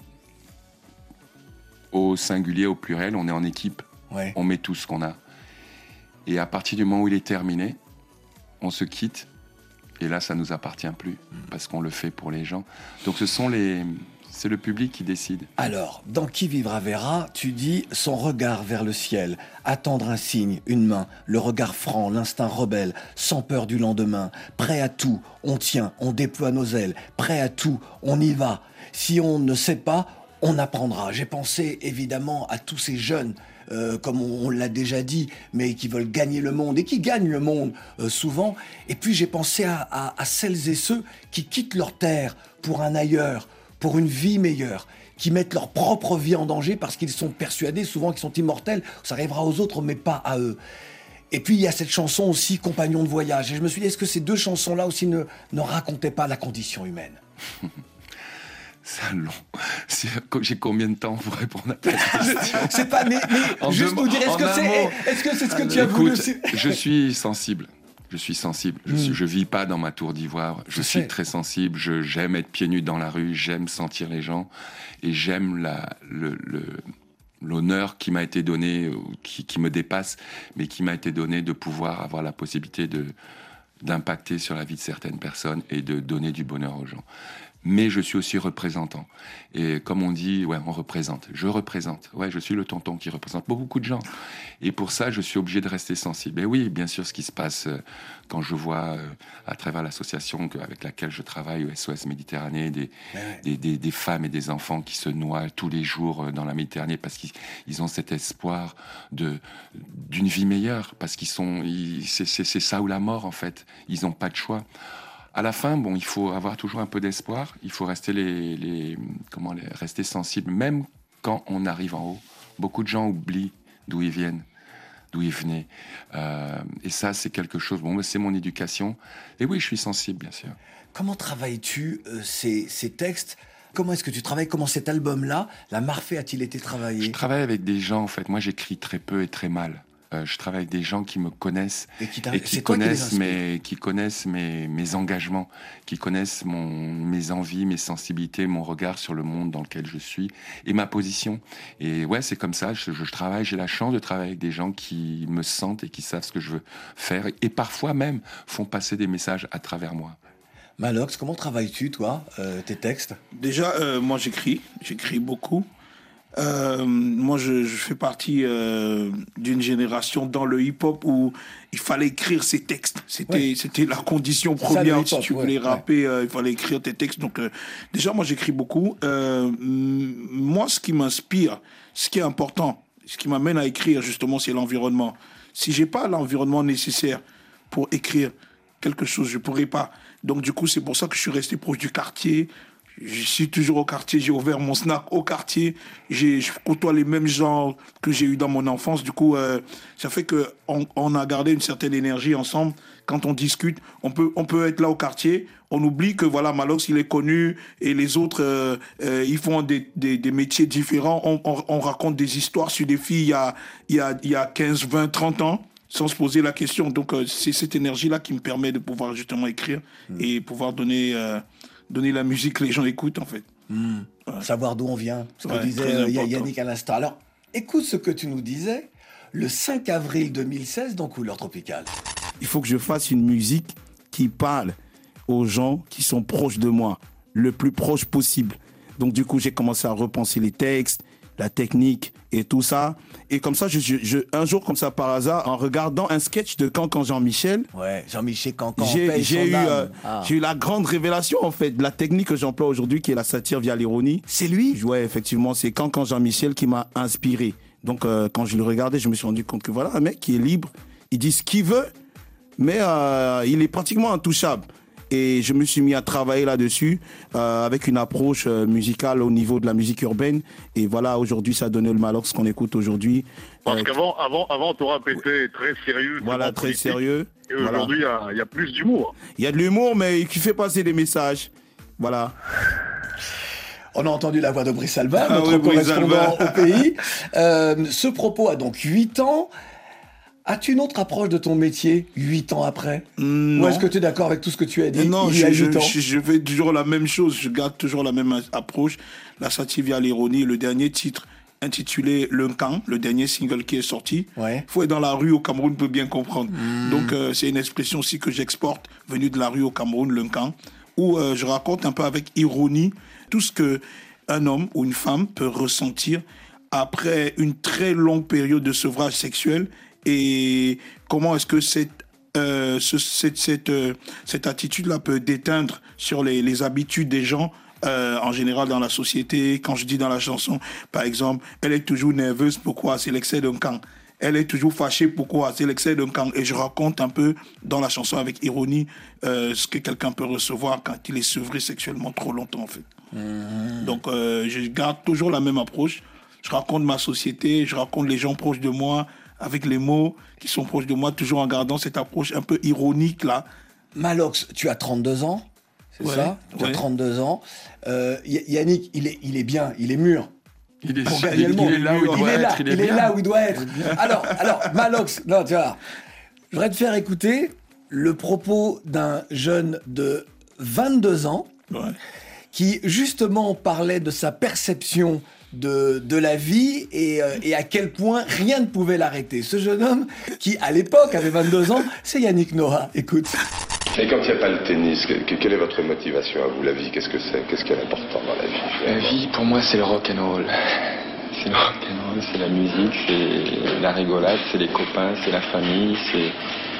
au singulier, au pluriel. On est en équipe. Ouais. On met tout ce qu'on a. Et à partir du moment où il est terminé, on se quitte. Et là, ça ne nous appartient plus. Mmh. Parce qu'on le fait pour les gens. Donc ce sont les... C'est le public qui décide. Alors, dans Qui vivra verra, tu dis son regard vers le ciel, attendre un signe, une main, le regard franc, l'instinct rebelle, sans peur du lendemain, prêt à tout, on tient, on déploie nos ailes, prêt à tout, on y va. Si on ne sait pas, on apprendra. J'ai pensé évidemment à tous ces jeunes, euh, comme on, on l'a déjà dit, mais qui veulent gagner le monde et qui gagnent le monde euh, souvent. Et puis j'ai pensé à, à, à celles et ceux qui quittent leur terre pour un ailleurs, pour une vie meilleure, qui mettent leur propre vie en danger parce qu'ils sont persuadés souvent qu'ils sont immortels, ça arrivera aux autres mais pas à eux. Et puis il y a cette chanson aussi, Compagnons de voyage, et je me suis dit, est-ce que ces deux chansons-là aussi ne, ne racontaient pas la condition humaine? C'est long. C'est... J'ai combien de temps pour répondre à ta question? C'est pas, mais, mais juste nous dire, est-ce que c'est, est-ce que c'est ce que tu as Écoute, voulu aussi? Je suis sensible. Je suis sensible. Je, suis, je vis pas dans ma tour d'ivoire. Je, je suis sais. très sensible. Je, j'aime être pieds nus dans la rue. J'aime sentir les gens. Et j'aime la, le, le, l'honneur qui m'a été donné, qui, qui me dépasse, mais qui m'a été donné de pouvoir avoir la possibilité de, d'impacter sur la vie de certaines personnes et de donner du bonheur aux gens. Mais je suis aussi représentant. Et comme on dit, ouais, on représente. Je représente. Ouais, je suis le tonton qui représente beaucoup de gens. Et pour ça, je suis obligé de rester sensible. Et oui, bien sûr, ce qui se passe euh, quand je vois, euh, à travers l'association que, avec laquelle je travaille, au S O S Méditerranée, des, ouais. des, des, des femmes et des enfants qui se noient tous les jours dans la Méditerranée parce qu'ils ils ont cet espoir de, d'une vie meilleure. Parce qu'ils sont... Ils, c'est, c'est, c'est ça ou la mort, en fait. Ils n'ont pas de choix. À la fin, bon, il faut avoir toujours un peu d'espoir. Il faut rester les, les, comment les, rester sensible, même quand on arrive en haut. Beaucoup de gens oublient d'où ils viennent, d'où ils venaient. Euh, et ça, c'est quelque chose. Bon, c'est mon éducation. Et oui, je suis sensible, bien sûr. Comment travailles-tu euh, ces, ces textes? Comment est-ce que tu travailles? Comment cet album-là, La Marfée, a-t-il été travaillé? Je travaille avec des gens, en fait. Moi, j'écris très peu et très mal. Euh, je travaille avec des gens qui me connaissent et qui, et qui connaissent, qui mes, qui connaissent mes, mes engagements, qui connaissent mon, mes envies, mes sensibilités, mon regard sur le monde dans lequel je suis et ma position. Et ouais, c'est comme ça, je, je travaille, j'ai la chance de travailler avec des gens qui me sentent et qui savent ce que je veux faire et parfois même font passer des messages à travers moi. Malox, comment travailles-tu, toi, euh, tes textes? Déjà, euh, moi j'écris, j'écris beaucoup. Euh, moi, je, je fais partie euh, d'une génération dans le hip-hop où il fallait écrire ses textes. C'était, ouais. c'était la condition première. Ça, si tu voulais ouais, rapper, ouais. Euh, il fallait écrire tes textes. Donc, euh, déjà, moi, j'écris beaucoup. Euh, moi, ce qui m'inspire, ce qui est important, ce qui m'amène à écrire, justement, c'est l'environnement. Si j'ai pas l'environnement nécessaire pour écrire quelque chose, je pourrais pas. Donc du coup, c'est pour ça que je suis resté proche du quartier. Je suis toujours au quartier, j'ai ouvert mon snack au quartier, j'ai, je côtoie les mêmes gens que j'ai eu dans mon enfance. Du coup, euh, ça fait qu'on on a gardé une certaine énergie ensemble. Quand on discute, on peut, on peut être là au quartier, on oublie que voilà, Malox, il est connu et les autres, euh, euh, ils font des, des, des métiers différents. On, on, on raconte des histoires sur des filles il y a, il y a, il y a quinze, vingt, trente ans. Sans se poser la question. Donc, euh, c'est cette énergie-là qui me permet de pouvoir justement écrire mmh. et pouvoir donner, euh, donner la musique que les gens écoutent, en fait. Mmh. Ouais. Savoir d'où on vient, ce que ouais, disait euh, Yannick à l'instant. Alors, écoute ce que tu nous disais le cinq avril deux mille seize dans Couleur Tropicale. Il faut que je fasse une musique qui parle aux gens qui sont proches de moi, le plus proche possible. Donc, du coup, j'ai commencé à repenser les textes, la technique et tout ça. Et comme ça, je, je, je, un jour, comme ça, par hasard, en regardant un sketch de Cancan Jean-Michel... Ouais, Jean-Michel Cancan, j'ai, j'ai, eu, euh, ah. j'ai eu la grande révélation, en fait, de la technique que j'emploie aujourd'hui, qui est la satire via l'ironie. C'est lui ? Ouais, effectivement, c'est Cancan Jean-Michel qui m'a inspiré. Donc, euh, quand je le regardais, je me suis rendu compte que voilà, un mec qui est libre, il dit ce qu'il veut, mais euh, il est pratiquement intouchable. Et je me suis mis à travailler là-dessus euh, avec une approche euh, musicale au niveau de la musique urbaine. Et voilà, aujourd'hui, ça a donné le Malox qu'on écoute aujourd'hui. Parce euh, qu'avant, avant, avant, ton rap était très sérieux. Voilà, très politique. sérieux. Et aujourd'hui, il voilà. y, y a plus d'humour. Il y a de l'humour, mais qui fait passer des messages. Voilà. On a entendu la voix de Brice Alba, ah notre oui, correspondant au pays. Euh, ce propos a donc huit ans. As-tu une autre approche de ton métier huit ans après ? Non. Ou est-ce que tu es d'accord avec tout ce que tu as dit non, il y a je, huit ans ? je, je fais toujours la même chose, je garde toujours la même approche. La satire via l'ironie, le dernier titre intitulé Le Camp, le dernier single qui est sorti. Ouais. Faut être dans la rue au Cameroun peut bien comprendre. Mmh. Donc euh, c'est une expression aussi que j'exporte, venue de la rue au Cameroun, Le Camp, où euh, je raconte un peu avec ironie tout ce que un homme ou une femme peut ressentir après une très longue période de sevrage sexuel. Et comment est-ce que cette, euh, ce, cette, cette, euh, cette attitude-là peut déteindre sur les, les habitudes des gens euh, en général dans la société. Quand je dis dans la chanson, par exemple, elle est toujours nerveuse, pourquoi ? C'est l'excès d'un camp. Elle est toujours fâchée, pourquoi ? C'est l'excès d'un camp. Et je raconte un peu dans la chanson avec ironie euh, ce que quelqu'un peut recevoir quand il est sevré sexuellement trop longtemps, en fait. Mmh. Donc euh, je garde toujours la même approche. Je raconte ma société, je raconte les gens proches de moi, avec les mots qui sont proches de moi, toujours en gardant cette approche un peu ironique, là. Malox, tu as trente-deux ans, c'est ouais, ça ? Tu ouais. as trente-deux ans. Euh, Yannick, il est, il est bien, il est mûr. Il est, Pour il, gagner le monde. il est là où il, il doit est là, être. Il est, il est bien. là où il doit être. Alors, alors Malox, non, tu vois, je voudrais te faire écouter le propos d'un jeune de vingt-deux ans ouais. qui, justement, parlait de sa perception De, de la vie et, euh, et à quel point rien ne pouvait l'arrêter. Ce jeune homme qui, à l'époque, avait vingt-deux ans, c'est Yannick Noah. Écoute. Et quand il n'y a pas le tennis, que, que, quelle est votre motivation à vous, la vie ? Qu'est-ce que c'est ? Qu'est-ce qui est important dans la vie ? La vie, pour moi, c'est le rock'n'roll. C'est le rock'n'roll, c'est la musique, c'est la rigolade, c'est les copains, c'est la famille, c'est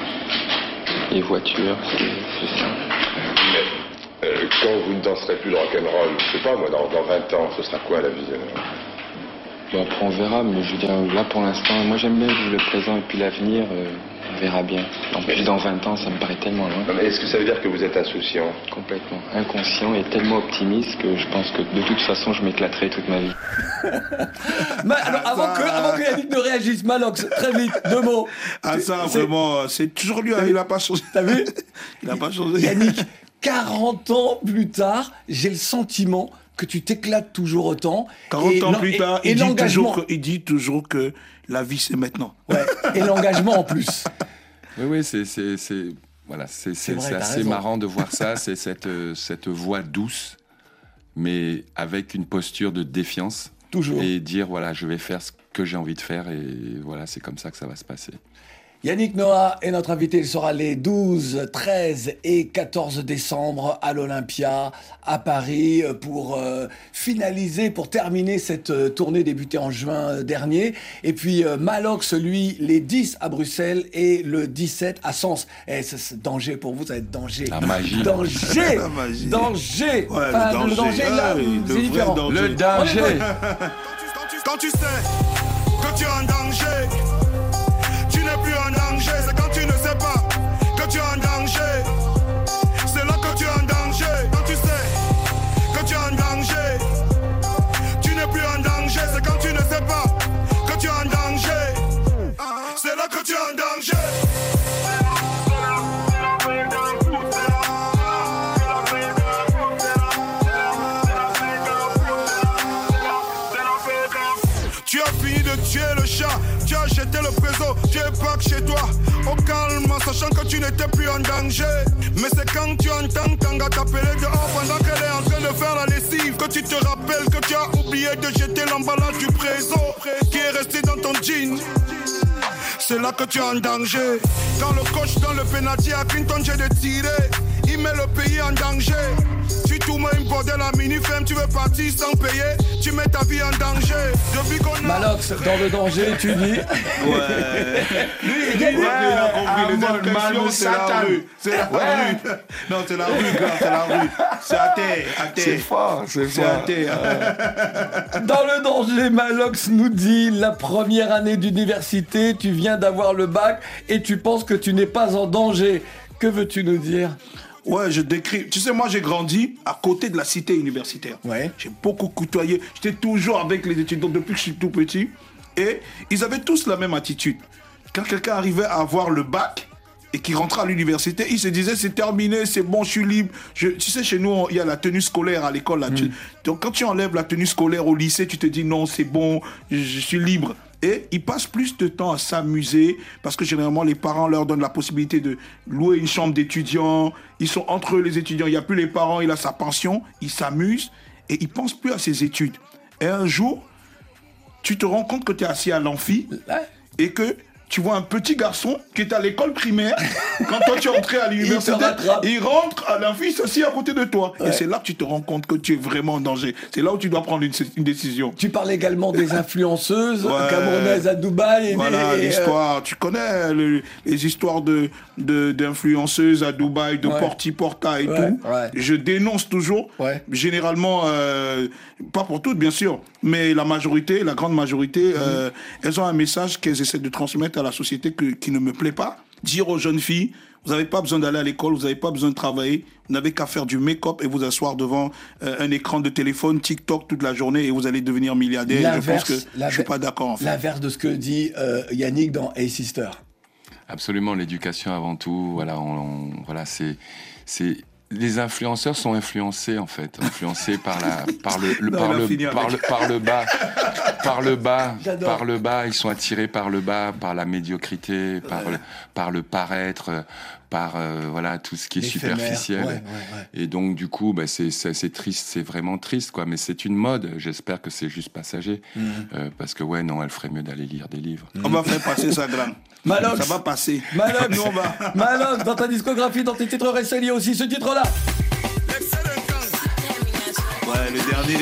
les voitures, c'est, c'est ça. Mais, Euh, quand vous ne danserez plus le rock'n'roll, je sais pas moi, dans, dans vingt ans, ce sera quoi la vie euh... Bon, après on verra, mais je veux dire, là pour l'instant, moi j'aime bien vivre le présent et puis l'avenir, euh, on verra bien. En plus, dans vingt ans, ça me paraît tellement loin. Non, mais est-ce que ça veut dire que vous êtes insouciant ? Complètement. Inconscient et tellement optimiste que je pense que de toute façon, je m'éclaterai toute ma vie. Ma, alors, avant, que, avant que Yannick ne réagisse, Malox, très vite, deux mots. Ah ça, c'est... vraiment, c'est toujours lui, hein, il n'a pas changé. T'as vu ? Il n'a pas changé. Yannick, quarante ans plus tard, j'ai le sentiment que tu t'éclates toujours autant. quarante et ans plus et, tard, et, il, et dit toujours que, il dit toujours que la vie, c'est maintenant. Ouais, et l'engagement en plus. Oui, oui, c'est, c'est, c'est, voilà, c'est, c'est, c'est, vrai, c'est assez raison. Marrant de voir ça. C'est cette, cette voix douce, mais avec une posture de défiance. Toujours. Et dire, voilà, je vais faire ce que j'ai envie de faire, et voilà, c'est comme ça que ça va se passer. Yannick Noah est notre invité. Il sera les douze, treize et quatorze décembre à l'Olympia, à Paris, pour euh, finaliser, pour terminer cette euh, tournée débutée en juin dernier. Et puis euh, Malox, lui, les dix à Bruxelles et le dix-sept à Sens. Et c'est, c'est danger pour vous, ça va être danger. La magie. Danger. La magie. Danger. Ouais, enfin, le danger. Le danger, là, ouais, c'est le différent. Danger. Le danger. Quand tu sais que tu es en danger, tu n'es plus en danger. C'est quand tu ne sais pas que tu es en danger. C'est là que tu c'est là que tu es en danger. Tu as fini de tuer le chat, tu as jeté le préso, tu es pas chez toi. Au calme, en sachant que tu n'étais plus en danger. Mais c'est quand tu entends Tanga t'appeler dehors pendant qu'elle est en train de faire la lessive que tu te rappelles que tu as oublié de jeter l'emballage du préso qui est resté dans ton jean. C'est là que tu es en danger. Quand le coach donne le penalty à Clinton, j'ai de tirer. Il met le pays en danger. Tu tout mets une bordel à mini-ferme, tu veux partir sans payer. Tu mets ta vie en danger. Depuis qu'on a... Malox, dans le danger, tu dis. Ouais. Lui, il dit, Ouais, il a compris. en Les mode expressions, Manu c'est la Satan. rue. C'est la Ouais. rue. Non, c'est la rue, gars, c'est la rue. C'est à terre, à terre. C'est fort, c'est C'est fort. à terre. Dans le danger, Malox nous dit la première année d'université, tu viens d'avoir le bac et tu penses que tu n'es pas en danger. Que veux-tu nous dire? Ouais, je décris. Tu sais, moi, j'ai grandi à côté de la cité universitaire. Ouais. J'ai beaucoup côtoyé. J'étais toujours avec les étudiants depuis que je suis tout petit. Et ils avaient tous la même attitude. Quand quelqu'un arrivait à avoir le bac et qui rentrait à l'université, il se disait c'est terminé, c'est bon, je suis libre. Je, tu sais, chez nous, on- il y a la tenue scolaire à l'école. Là. Tu- donc, quand tu enlèves la tenue scolaire au lycée, tu te dis non, c'est bon, je, je suis libre. Et ils passent plus de temps à s'amuser parce que généralement les parents leur donnent la possibilité de louer une chambre d'étudiants. Ils sont entre eux les étudiants. Il n'y a plus les parents, il a sa pension. Ils s'amusent et ils pensent plus à ses études. Et un jour, tu te rends compte que tu es assis à l'amphi et que tu vois un petit garçon qui est à l'école primaire. Quand toi tu es entré à l'université, Il te rattrape. il rentre à l'amphi, il s'assied à côté de toi. Et c'est là que tu te rends compte que tu es vraiment en danger. C'est là où tu dois prendre une, une décision. Tu parles également des influenceuses Ouais. camerounaises à Dubaï. Et Voilà, des- l'histoire. Tu connais le- les histoires de, de, d'influenceuses à Dubaï, de Ouais. Porti Porta et Ouais, tout. ouais. Je dénonce toujours. Ouais. Généralement, euh, pas pour toutes, bien sûr, mais la majorité, la grande majorité, euh, elles ont un message qu'elles essaient de transmettre à la société que- qui ne me plaît pas. Dire aux jeunes filles, vous n'avez pas besoin d'aller à l'école, vous n'avez pas besoin de travailler, vous n'avez qu'à faire du make-up et vous asseoir devant euh, un écran de téléphone, TikTok toute la journée et vous allez devenir milliardaire. Je pense L'inverse, que je ne suis pas d'accord en fait. L'inverse de ce que dit euh, Yannick dans Hey Sister. Absolument, l'éducation avant tout. Voilà, on, on- voilà, c'est, c'est. Les influenceurs sont influencés en fait, influencés par la, par le, le- Non, par il a le, fini avec. par le, par le bas, par le bas, J'adore. par le bas. Ils sont attirés par le bas, par la médiocrité, par le, par le paraître, par euh, voilà tout ce qui est L'éphémère. superficiel. Ouais, ouais, ouais. Et donc du coup, bah, c'est, c'est, c'est triste, c'est vraiment triste quoi. Mais c'est une mode. J'espère que c'est juste passager, Euh, parce que ouais, non, elle ferait mieux d'aller lire des livres. On va faire passer ça, grand. Malox. Ça va passer. Malox, Nous, on va. Malox, dans ta discographie, dans tes titres récents, il y a aussi ce titre-là. Ouais, le dernier.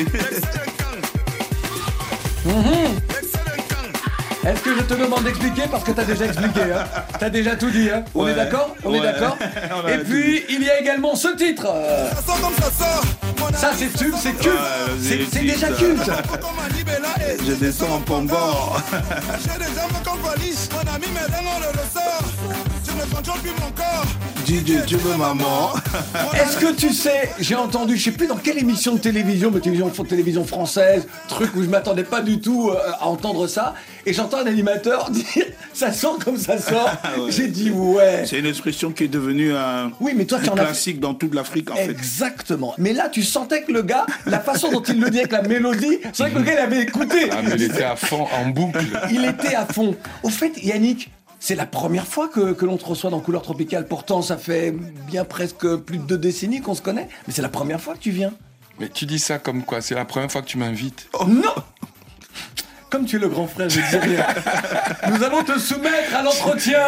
Est-ce que je te demande d'expliquer? Parce que t'as déjà expliqué, hein. T'as déjà tout dit, hein. On Ouais. est d'accord? On est Ouais. d'accord? On a Et tout puis, il y a également ce titre. euh, Ça sort comme ça sort. Mon Ça, ami, c'est tube, c'est culte. Ouais, C'est c'est c'est déjà culte. culte. comme un libella et Je descends en Pongor. j'ai déjà fait comme valise. Mon ami, mais là, on le ressort. Je ne contrôle plus mon corps. D J, tu veux ma mort? Est-ce que tu sais, j'ai entendu, je sais plus dans quelle émission de télévision, mais télévision, télévision française, truc où je m'attendais pas du tout euh, à entendre ça, et j'entends un animateur dire ça sort comme ça sort. Ouais. J'ai dit ouais. C'est une expression qui est devenue un, Oui, mais toi, tu un en as- classique dans toute l'Afrique, en fait. Exactement. Mais là, tu sentais que le gars, la façon dont il le dit avec la mélodie, c'est vrai que le gars, il avait écouté. Ah, mais il était à fond, en boucle. Il était à fond. Au fait, Yannick, c'est la première fois que, que l'on te reçoit dans Couleur Tropicale. Pourtant, ça fait bien presque plus de deux décennies qu'on se connaît. Mais c'est la première fois que tu viens. Mais tu dis ça comme quoi? C'est la première fois que tu m'invites. Oh non! Comme tu es le grand frère, je dis rien. Nous allons te soumettre à l'entretien.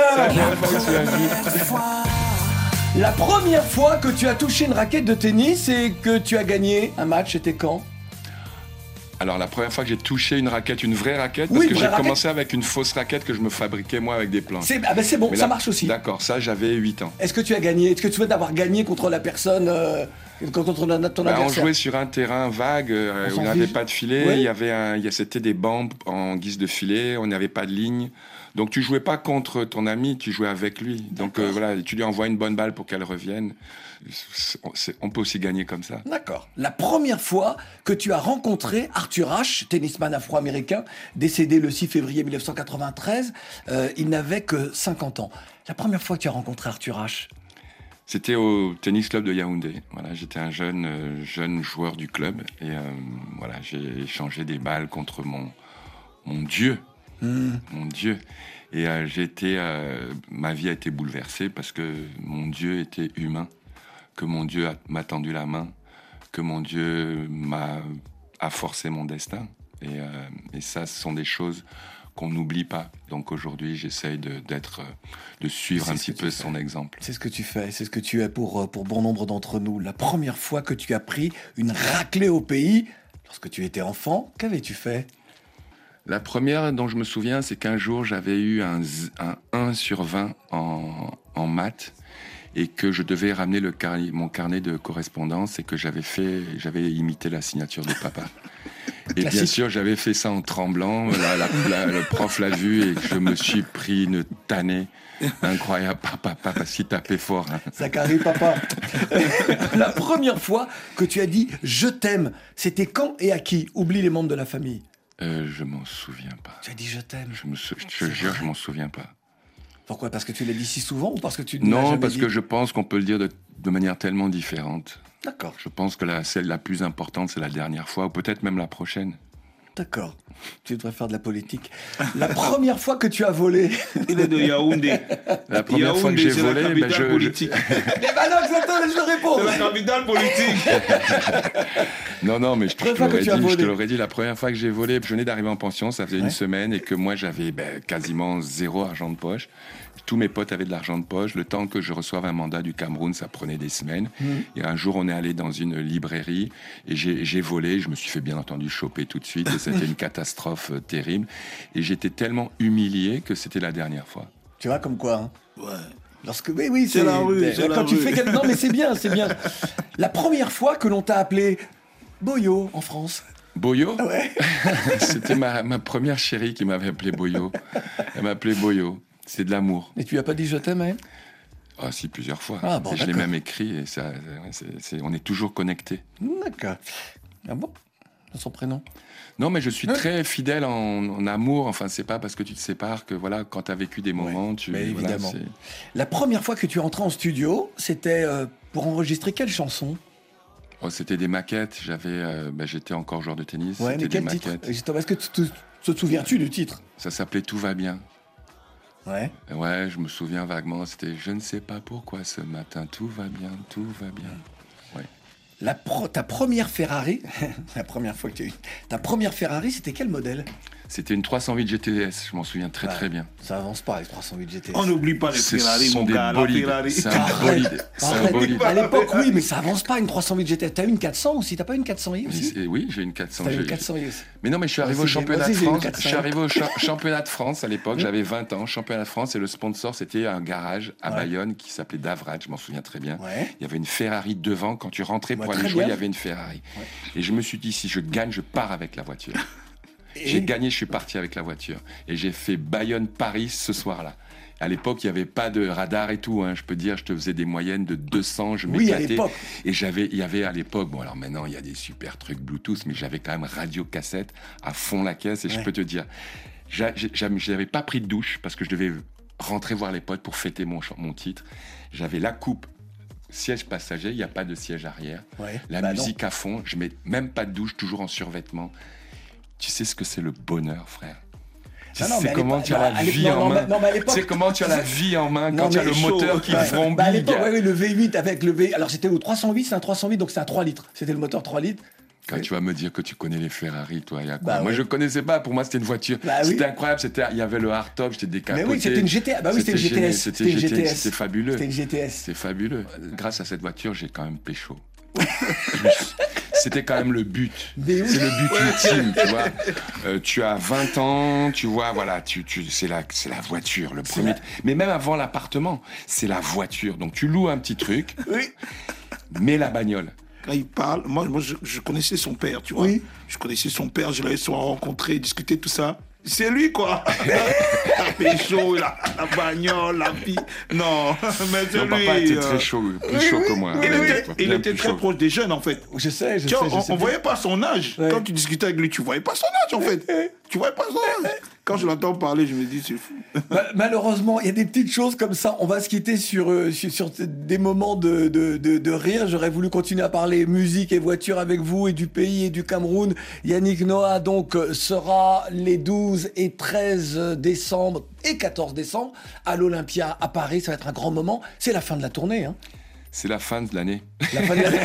La première fois que tu as touché une raquette de tennis et que tu as gagné un match, c'était quand? Alors la première fois que j'ai touché une raquette, une vraie raquette, parce Oui, que vraie j'ai raquette. commencé avec une fausse raquette que je me fabriquais moi avec des planches. C'est ah ben c'est bon, Mais ça là- marche aussi. D'accord, ça j'avais huit ans. Est-ce que tu as gagné? Est-ce que tu souhaites avoir gagné contre la personne, euh, contre ton, ton Bah, on adversaire? jouait sur un terrain vague euh, On où s'en il n'y avait fiche. pas de filet, Ouais. il y avait un, il y a- c'était des bancs en guise de filet, on n'avait pas de ligne. Donc tu jouais pas contre ton ami, tu jouais avec lui. Donc euh, voilà, tu lui envoies une bonne balle pour qu'elle revienne. C'est, on peut aussi gagner comme ça. D'accord. La première fois que tu as rencontré Arthur Ashe, tennisman afro-américain, décédé le six février mille neuf cent quatre-vingt-treize, euh, il n'avait que cinquante ans. La première fois que tu as rencontré Arthur Ashe? C'était au tennis club de Yaoundé. Voilà, j'étais un jeune, euh, jeune joueur du club et euh, voilà, j'ai échangé des balles contre mon, mon Dieu. Mmh. Mon Dieu. Et euh, j'ai été, euh, ma vie a été bouleversée parce que mon Dieu était humain, que mon Dieu a, m'a tendu la main, que mon Dieu m'a a forcé mon destin. Et, euh, et ça, ce sont des choses qu'on n'oublie pas. Donc aujourd'hui, j'essaye de, d'être, de suivre c'est un petit peu son exemple. C'est ce que tu fais, c'est ce que tu es pour, pour bon nombre d'entre nous. La première fois que tu as pris une raclée au pays, lorsque tu étais enfant, qu'avais-tu fait? La première dont je me souviens, c'est qu'un jour, j'avais eu un, un un sur vingt en, en maths et que je devais ramener le car, mon carnet de correspondance et que j'avais fait, j'avais imité la signature de papa. Et Classique. Bien sûr, j'avais fait ça en tremblant. La, la, la, le prof l'a vu et je me suis pris une tannée incroyable. Papa, papa, parce qu'il tapait fort. Hein. Zachary, papa. La première fois que tu as dit « je t'aime », c'était quand et à qui? Oublie les membres de la famille. Euh, je m'en souviens pas. Tu as dit « je t'aime ». Je me sou... je te jure, je m'en souviens pas. Pourquoi? Parce que tu l'as dit si souvent ou parce que tu non, jamais parce dit... que je pense qu'on peut le dire de, de manière tellement différente. D'accord. Je pense que la, celle la plus importante, c'est la dernière fois, ou peut-être même la prochaine. D'accord. Tu devrais faire de la politique. La première fois que tu as volé... Il est de Yaoundé. La première Yaoundé, fois que j'ai c'est volé... la capitale ben je, politique. Mais bah non, exactement, je le réponds. C'est la capitale politique. Non, non, mais je, je, te l'aurais dit, je te l'aurais dit, la première fois que j'ai volé, je venais d'arriver en pension, ça faisait ouais. une semaine, et que moi, j'avais ben, quasiment zéro argent de poche. Tous mes potes avaient de l'argent de poche. Le temps que je reçoive un mandat du Cameroun, ça prenait des semaines. Mmh. Et un jour, on est allé dans une librairie et j'ai, j'ai volé. Je me suis fait bien entendu choper tout de suite. Et c'était une catastrophe euh, terrible. Et j'étais tellement humilié que c'était la dernière fois. Tu vois, comme quoi, hein. Ouais. Lorsque, oui, oui, c'est, c'est la rue. C'est quand la tu rue. fais quelque... Non, mais c'est bien, c'est bien. La première fois que l'on t'a appelé Boyo en France. Boyo? Ouais. C'était ma, ma première chérie qui m'avait appelé Boyo. Elle m'appelait Boyo. C'est de l'amour. Et tu lui as pas dit je t'aime, hein? Ah si, plusieurs fois. Ah, bon, je l'ai même écrit et ça, c'est, c'est, on est toujours connectés. D'accord. Ah bon? Son prénom? Non, mais je suis ouais. très fidèle en, en amour. Enfin, c'est pas parce que tu te sépares que voilà, quand tu as vécu des moments, ouais, tu. Mais voilà, évidemment. C'est... La première fois que tu es entré en studio, c'était euh, pour enregistrer quelle chanson? Oh, c'était des maquettes. J'avais, euh, bah, j'étais encore joueur de tennis. Ouais, c'était mais quel des titre? maquettes. Est-ce que tu te, te souviens-tu du titre? Ça s'appelait Tout va bien. Ouais. Ouais, je me souviens vaguement. C'était je ne sais pas pourquoi ce matin tout va bien, tout va bien. Ouais. La pro, ta première Ferrari, la première fois que tu as eu, ta première Ferrari, c'était quel modèle? C'était une trois cent huit G T S, je m'en souviens très ouais, très bien. Ça avance pas avec trois cent huit G T S. On n'oublie pas les Ferrari, mon gars. Bolides. Ferrari. C'est un bolide. C'est un bolide. À l'époque, oui, mais ça avance pas une trois cent huit G T S. T'as eu une quatre cents aussi? T'as pas une quatre cents i aussi? Mais oui, j'ai une quatre cents. T'as une quatre cents i aussi. Mais non, mais je suis arrivé aussi, au championnat aussi, de France. Je suis arrivé au cha- championnat de France à l'époque. J'avais vingt ans, championnat de France, et le sponsor c'était un garage à ouais. Bayonne qui s'appelait Davrad. Je m'en souviens très bien. Ouais. Il y avait une Ferrari devant. Quand tu rentrais pour ouais, aller jouer, bien. il y avait une Ferrari. Ouais. Et je me suis dit, si je gagne, je pars avec la voiture. Et... J'ai gagné, je suis parti avec la voiture. Et j'ai fait Bayonne-Paris ce soir-là. À l'époque, il n'y avait pas de radar et tout. Hein. Je peux dire, je te faisais des moyennes de deux cents, je m'éclatais. Oui, à l'époque. Et j'avais, il y avait à l'époque, bon alors maintenant, il y a des super trucs Bluetooth, mais j'avais quand même radio-cassette à fond la caisse. Et ouais. je peux te dire, je n'avais pas pris de douche parce que je devais rentrer voir les potes pour fêter mon, mon titre. J'avais la coupe. Siège passager, il n'y a pas de siège arrière. Ouais, la bah musique non. à fond, je mets même pas de douche, toujours en survêtement. Tu sais ce que c'est le bonheur, frère? Tu non, non, sais comment tu as la vie non, en non, main. Non, mais à l'époque... Tu sais comment tu as la vie en main non, quand tu as le chaud. moteur qui bah, vrombit. Bah à l'époque, oui, oui, le V huit avec le V... Alors c'était au trois cent huit, c'est un trois cent huit, donc c'est un trois litres. C'était le moteur trois litres. Quand oui. tu vas me dire que tu connais les Ferrari, toi, il y a quoi? Bah, moi, oui. je connaissais pas. Pour moi, c'était une voiture. Bah, c'était oui. incroyable. C'était, il y avait le hardtop, j'étais décapoté. Mais oui, c'était une G T S. Bah oui, c'était, c'était une G T S. C'était, c'était une G T S. C'était fabuleux. C'était une G T S. C'est fabuleux. Grâce à cette voiture, j'ai quand même pécho. C'était quand même le but. Mais oui. C'est le but ultime, tu vois. Euh, tu as vingt ans, tu vois, voilà, tu, tu, c'est, la, c'est la voiture, le premier. La... Mais même avant l'appartement, c'est la voiture. Donc tu loues un petit truc, oui. mais la bagnole. Quand il parle, moi, moi je, je connaissais son père, tu vois. Oui. Je connaissais son père, je l'avais souvent rencontré, discuté, tout ça. c'est lui, quoi. La pécho, la, la bagnole, la vie. Non, mais c'est non, lui. Papa était euh... très chaud, plus oui, chaud oui. que moi. Il ouais, était, il était très chaud. proche des jeunes, en fait. Je sais, je tu sais. Vois, je on, sais on voyait pas son âge. Ouais. Quand tu discutais avec lui, tu voyais pas son âge, en fait. Tu voyais pas son âge. Quand je l'entends parler, je me dis, c'est fou. Malheureusement, il y a des petites choses comme ça. On va se quitter sur, euh, sur, sur des moments de, de, de, de rire. J'aurais voulu continuer à parler musique et voiture avec vous et du pays et du Cameroun. Yannick Noah, donc, sera les douze et treize décembre et quatorze décembre à l'Olympia à Paris. Ça va être un grand moment. C'est la fin de la tournée, hein. C'est la fin de l'année. La fin de l'année.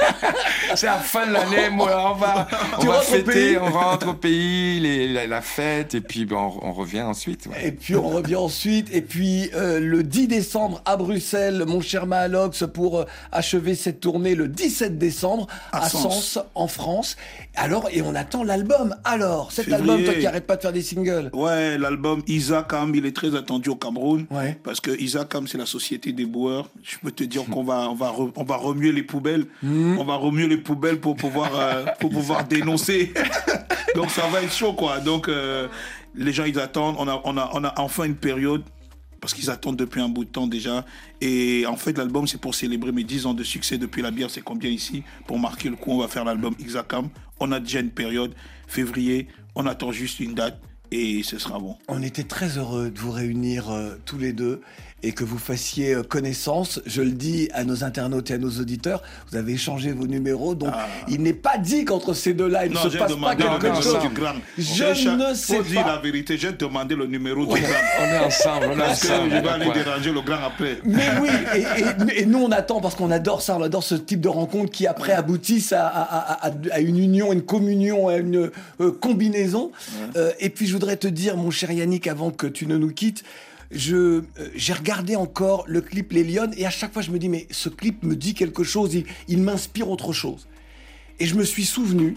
C'est la fin de l'année, moi, on va, on va fêter, on rentre au pays, les, la, la fête, et puis ben, on, on revient ensuite. Ouais. Et puis on revient ensuite, et puis euh, le dix décembre à Bruxelles, mon cher Mahalox, pour euh, achever cette tournée le dix-sept décembre à, à Sens. Sens, en France. Alors, et on attend l'album. Alors, cet Février. album, toi qui arrêtes pas de faire des singles. Ouais, l'album Isakam, il est très attendu au Cameroun. Ouais. Parce que Isakam, c'est la société des boueurs. Je peux te dire qu'on va, on va, re, on va remuer les poubelles. Mmh. On va remuer les poubelles pour pouvoir, euh, pour pouvoir dénoncer. Donc ça va être chaud, quoi. Donc euh, les gens, ils attendent. On a, on a, on a enfin une période. Parce qu'ils attendent depuis un bout de temps déjà. Et en fait, l'album, c'est pour célébrer mes dix ans de succès depuis la bière. C'est combien ici? Pour marquer le coup, on va faire l'album Isakam. On a déjà une période, février. On attend juste une date et ce sera bon. On était très heureux de vous réunir euh, tous les deux et que vous fassiez euh, connaissance. Je le dis à nos internautes et à nos auditeurs, vous avez échangé vos numéros, donc ah. il n'est pas dit qu'entre ces deux-là, il non, ne se passe pas quelque chose. Du grand. Je j'ai ne sais faut pas. dire la vérité, j'ai demandé le numéro ouais. du grand. On est ensemble, on est parce ensemble. Que je vais aller déranger le grand après. Mais oui, et, et, et nous on attend parce qu'on adore ça, on adore ce type de rencontres qui après ouais. aboutissent à, à, à, à une union, une communion, à une euh, combinaison. Ouais. Euh, et puis je voudrais te dire, mon cher Yannick, avant que tu ne nous quittes, Je, euh, j'ai regardé encore le clip Les Lionnes et à chaque fois je me dis mais ce clip me dit quelque chose, il, il m'inspire autre chose. Et je me suis souvenu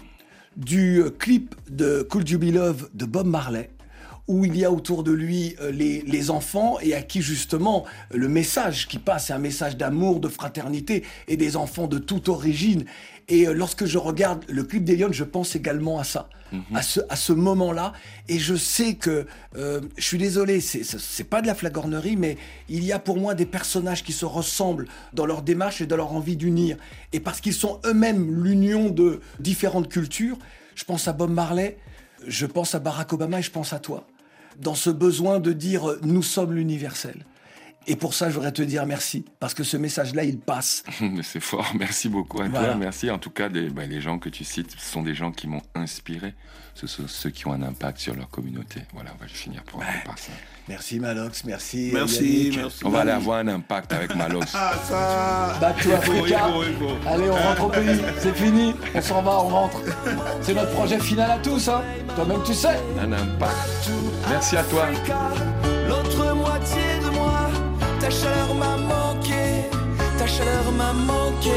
du clip de Could You Be Love de Bob Marley où il y a autour de lui euh, les, les enfants et à qui justement le message qui passe c'est un message d'amour, de fraternité et des enfants de toute origine. Et euh, lorsque je regarde le clip des Lionnes, je pense également à ça. Mmh. À ce, à ce moment-là, et je sais que, euh, je suis désolé, c'est, c'est pas de la flagornerie, mais il y a pour moi des personnages qui se ressemblent dans leur démarche et dans leur envie d'unir. Et parce qu'ils sont eux-mêmes l'union de différentes cultures, je pense à Bob Marley, je pense à Barack Obama et je pense à toi. Dans ce besoin de dire euh, nous sommes l'universel. Et pour ça, je voudrais te dire merci, parce que ce message-là, il passe. C'est fort, merci beaucoup à voilà. toi. Merci en tout cas, des, bah, les gens que tu cites, ce sont des gens qui m'ont inspiré. Ce sont ceux qui ont un impact sur leur communauté. Voilà, on va finir par, ouais. par ça. Merci Malox, merci Merci, Yannick. merci. On va aller avoir un impact avec Malox. Ah ça Bateau Africa. Allez, on rentre au pays, c'est fini, on s'en va, on rentre. C'est notre projet final à tous, hein. Toi-même tu sais. Un impact. Merci à toi. L'autre moitié de moi, ta chaleur m'a manqué, ta chaleur m'a manqué.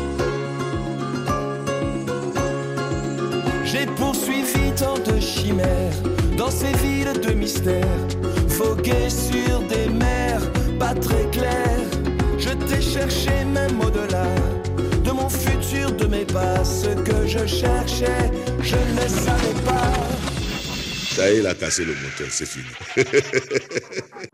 J'ai poursuivi tant de chimères dans ces villes de mystère, vogué sur des mers pas très claires. Je t'ai cherché même au-delà de mon futur, de mes pas. Ce que je cherchais, je ne savais pas. Ça y est, il a cassé le moteur, c'est fini.